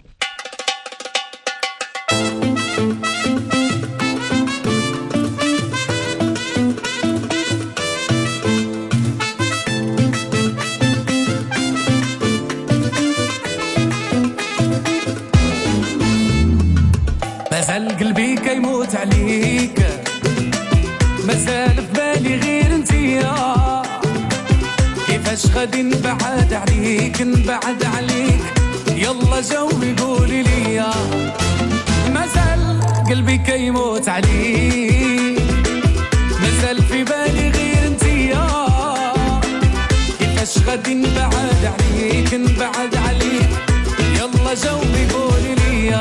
مازال قلبي كيموت عليك مازال في بالي غير انتيا كيفاش غادي نبعد عليك نبعد عليك يلا جاوبي قولي ليا مازال قلبي كيموت عليك مازال في بالي غير انتيا كيفاش غادي نبعد عليك نبعد عليك يلا جاوبي قولي ليا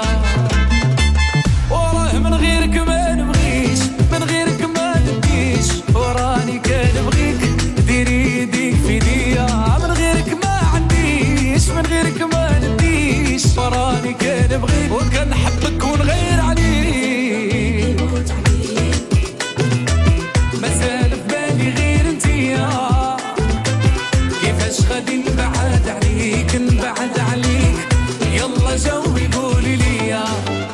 وراه من غيرك ما نبغيش من غيرك ما نبكيش وراني كنبغيك ديري يديك في يديا من غيرك ما عنديش من غيرك ما نديش وراني كنبغيك وكنحبك ونغير عليك مازال في بالي غير انتيا كيفاش غادي نبعد عليك نبعد عليك يلا جاوبي قولي ليا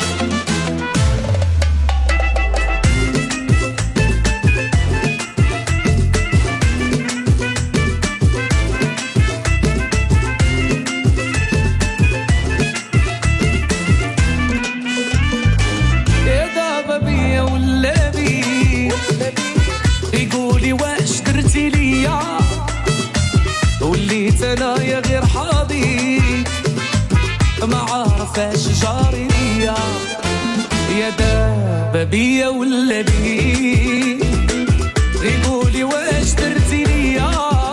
أنايا غير حاضي ما عارفاش جاري ليا يا دابا بيا ولا بي يقولي واش درتي ليا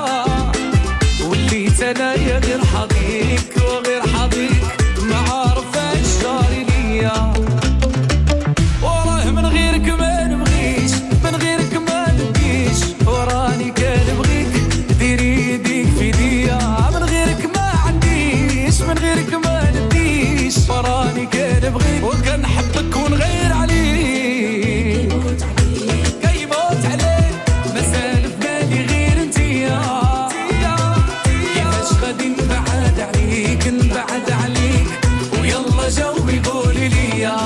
وليت أنايا غير حاضيك وغير حاضيك ما عارفاش جاري ليا وراه من غيرك ما نبغيش من غيرك ما نبكيش وراني كنبغيك ديري يديك في يديا من غيرك ما عنديش من غيرك ما نديش وراني كنبغيك وكنحبك ونغير عليك كيموت عليك مازال في بالي غير انتيا كيفاش غادي نبعد عليك نبعد عليك ويلا جاوبي قولي ليا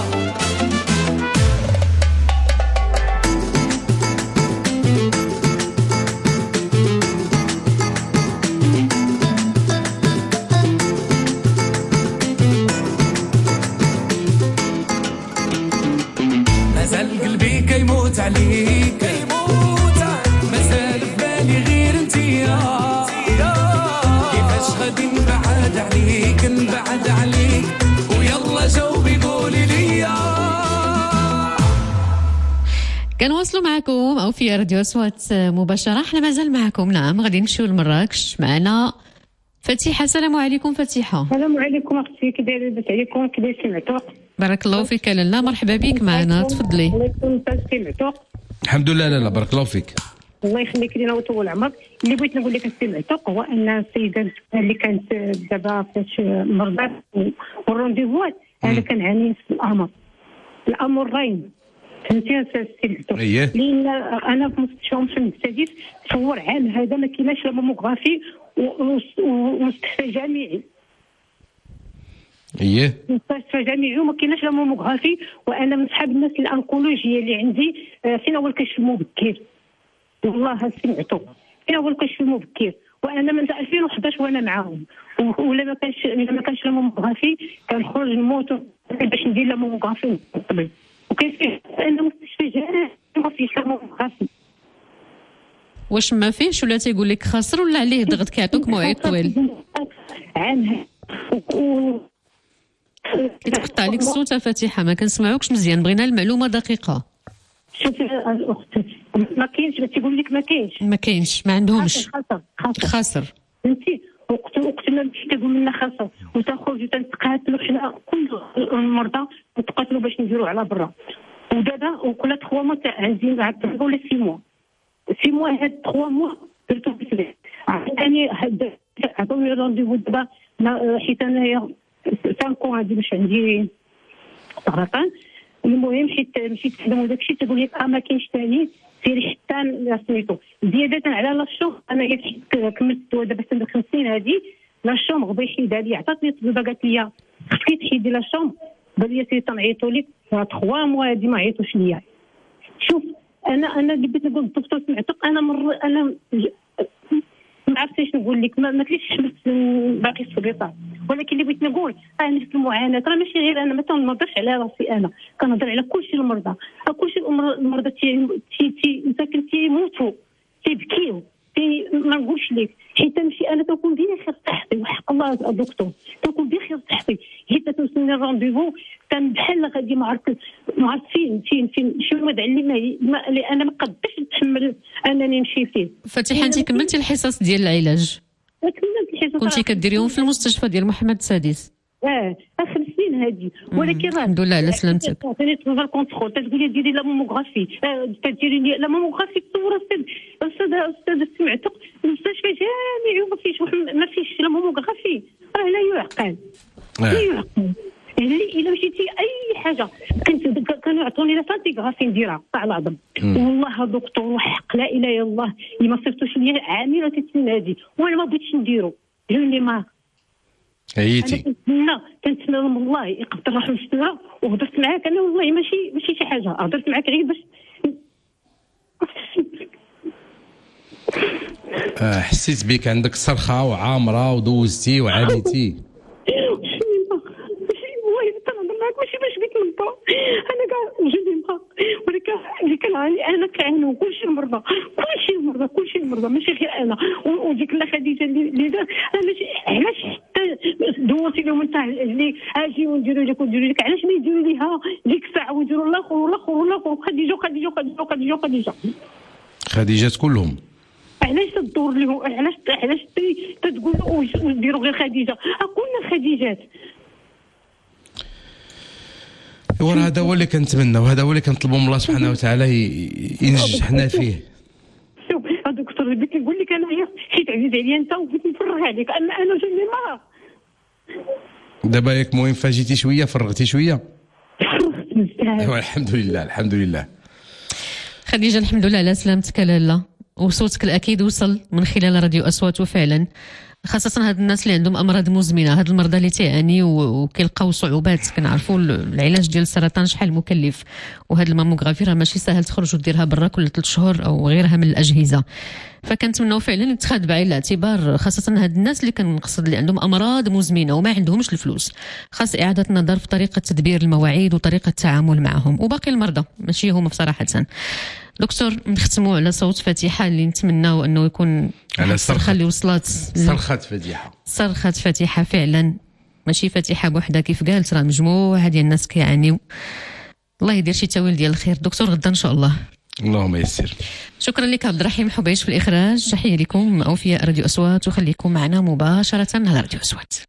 مازال قلبي كيموت عليك كيموت مازال في بالي غير انتيا كيفاش غادي نبعد عليك نبعد عليك ويلا جاوبي قولي ليا. كنواصلوا معكم او في راديو اصوات مباشره احنا مازال معكم. نعم غادي نمشيو لمراكش معنا فتيحه. السلام عليكم فتيحه. السلام عليكم اختي كي دايره لاباس عليكم كي داير سمعتوا بارك الله فيك لاله مرحبا بك معنا تفضلي. الله يكون سمعتوا الحمد لله لاله بارك الله فيك. الله يخليك لينا وطول عمرك. اللي بغيت نقول لك سمعتوا هو ان السيده اللي كانت دابا فاش مرضات والرونديفوات انا كنعاني في الامر الامرين فهمتي يا سي الدكتور؟ لان انا في مستشفى محمد السادس تصور عام هذا ما كايناش لا ماموغرافي ومستشفى جامعي. اييه مستشفى جامعي وما كايناش لا ماموغرافي، وانا من صحاب الناس الانكولوجيه اللي عندي فين هو الكشف المبكر. والله سمعتوا فين هو الكشف المبكر، وانا من ألفين وحداش وانا معاهم، ولا ما كانش الا ما كانش لا ماموغرافي كنخرج نموت باش ندير لا ماموغرافي الطبيب. وكاين فيه انا مستشفى جامعي ما فيش لا ماموغرافي. واش ما فيهش ولا تيقول لك خاسر ولا عليه ضغط كيعطوك موعد طويل؟ عام كيتقطع لك الصوت فاتحه، ما كنسمعوكش مزيان، بغينا المعلومه دقيقه. شوفي الاخت ما كاينش، تيقول لك ما كاينش ما كاينش ما عندهمش خاسر خاسر خاسر فهمتي. وقت وقت ما مشيت تقول لنا خاسر وتخرجوا تنتقاتلوا حنا كل المرضى نتقاتلوا باش نديروا على برا. ودابا وكل ثلاثة موا عندي ولا ستة موا سي موا هاد ثلاثة موا درتو بسبب عاوتاني عطوني رونديفو دابا حيت انايا سانكو غادي باش عندي سرطان. المهم مشيت مشيت نخدم وداكشي تقول لك اه ما كاينش ثاني سيري حتى سميتو زياده على لاشوم. انا حيت كملت الدواء دابا سنه خمس سنين هذه لاشوم غبي يحيدها لي، عطاتني الطبيبه قالت لي خصك تحيدي لاشوم، قال لي سيري تنعيطوا لك ثلاثة موا هذه ما عيطوش ليا. شوف انا انا اللي بغيت نقول الدكتور سمعتك انا مر انا ما عرفتش نقول لك ما كليتش حبست باقي في السبيطار، ولكن اللي بغيت نقول انا في المعاناه راه ماشي غير انا ما تنهضرش على راسي، انا كنهضر على كلشي المرضى. كلشي المرضى تي تي مساكن تيموتوا تيبكيو تي ما نقولش لك حيت نمشي انا تكون بخير صحتي وحق الله الدكتور تكون بخير صحتي حيت توصلني الرونديفو كان بحال غادي ما عرفت ما عرفت فين فين فين شنو ما اللي ما انا ما قدرتش نتحمل انني نمشي فيه. فاتحه انت كملتي الحصص ديال العلاج؟ كملت الحصص كنتي كديريهم في المستشفى ديال محمد السادس؟ اه اخر سنين هذه، ولكن راه الحمد لله على سلامتك. ثاني تنظر كونترول تقولي ديري لا ماموغرافي تديري لي لا ماموغرافي تصور استاذ استاذ استاذ سمعتك المستشفى جامعي وما فيش ما فيش لا ماموغرافي، راه لا يعقل لا يعقل. اللي الا مشيتي اي حاجه كنت كانوا يعطوني لا سانتيغرافي نديرها طاع العظم. والله دكتور وحق لا اله الا الله ما صيفطوش ليا عامين وتتسنى هذه وانا ما بغيتش نديرو جوني ما عييتي. انا كنتسنى كنتسنى والله يقدر نروح للسنه وهضرت معاك انا والله ماشي ماشي شي حاجه هضرت معاك غير باش آه حسيت بك عندك صرخه وعامره ودوزتي وعانيتي. ماشي باش بغيت نبا انا كاع جوني ما ولكن اللي كنعاني انا كنعاني كلشي المرضى كلشي المرضى كلشي المرضى ماشي غير انا. وديك لا خديجه اللي دار علاش علاش حتى دوزتي لهم نتاع اللي اجي ونديروا لك ونديروا لك علاش ما يديروا ليها ديك الساعه ويديروا الاخر والاخر والاخر خديجه خديجه خديجه خديجه خديجه خديجات كلهم. علاش تدور لهم علاش علاش تقولوا وديروا غير خديجه كلنا خديجات. وراه هذا هو اللي كنتمنى وهذا هو اللي كنطلبوا من الله سبحانه وتعالى ينجحنا فيه. شوف الدكتور بغيت نقول لك انايا حيت عزيز عليا انت وبغيت نفرغ عليك اما انا جوني ما دابا ياك المهم فاجيتي شويه فرغتي شويه. ايوا الحمد لله الحمد لله. خديجه الحمد لله على سلامتك لاله، وصوتك الاكيد وصل من خلال راديو أصوات. وفعلا خاصة هاد الناس اللي عندهم أمراض مزمنة، هاد المرضى اللي تيعانيو وكيلقاو صعوبات، كنعرفوا العلاج ديال السرطان شحال مكلف، وهاد الماموغرافي راه ماشي سهل تخرج وديرها برا كل ثلاث شهور أو غيرها من الأجهزة. فكنتمناو فعلا يتخذ بعين الاعتبار، خاصة هاد الناس اللي كنقصد اللي عندهم أمراض مزمنة وما عندهمش الفلوس، خاص إعادة النظر في طريقة تدبير المواعيد وطريقة التعامل معهم، وباقي المرضى ماشي هما بصراحة. دكتور نختموا على صوت فاتحة اللي نتمناو انه يكون على الصرخة اللي وصلت صرخة فاتحة صرخة فاتحة فعلا، ماشي فاتحة بوحدها كيف قالت، راه مجموعة ديال الناس كيعانيو. الله يدير شي تاويل ديال الخير. دكتور غدا ان شاء الله. اللهم يسر. شكرا لك عبد الرحيم حبيش في الاخراج. تحية لكم اوفياء راديو أصوات، وخليكم معنا مباشرة على راديو أصوات.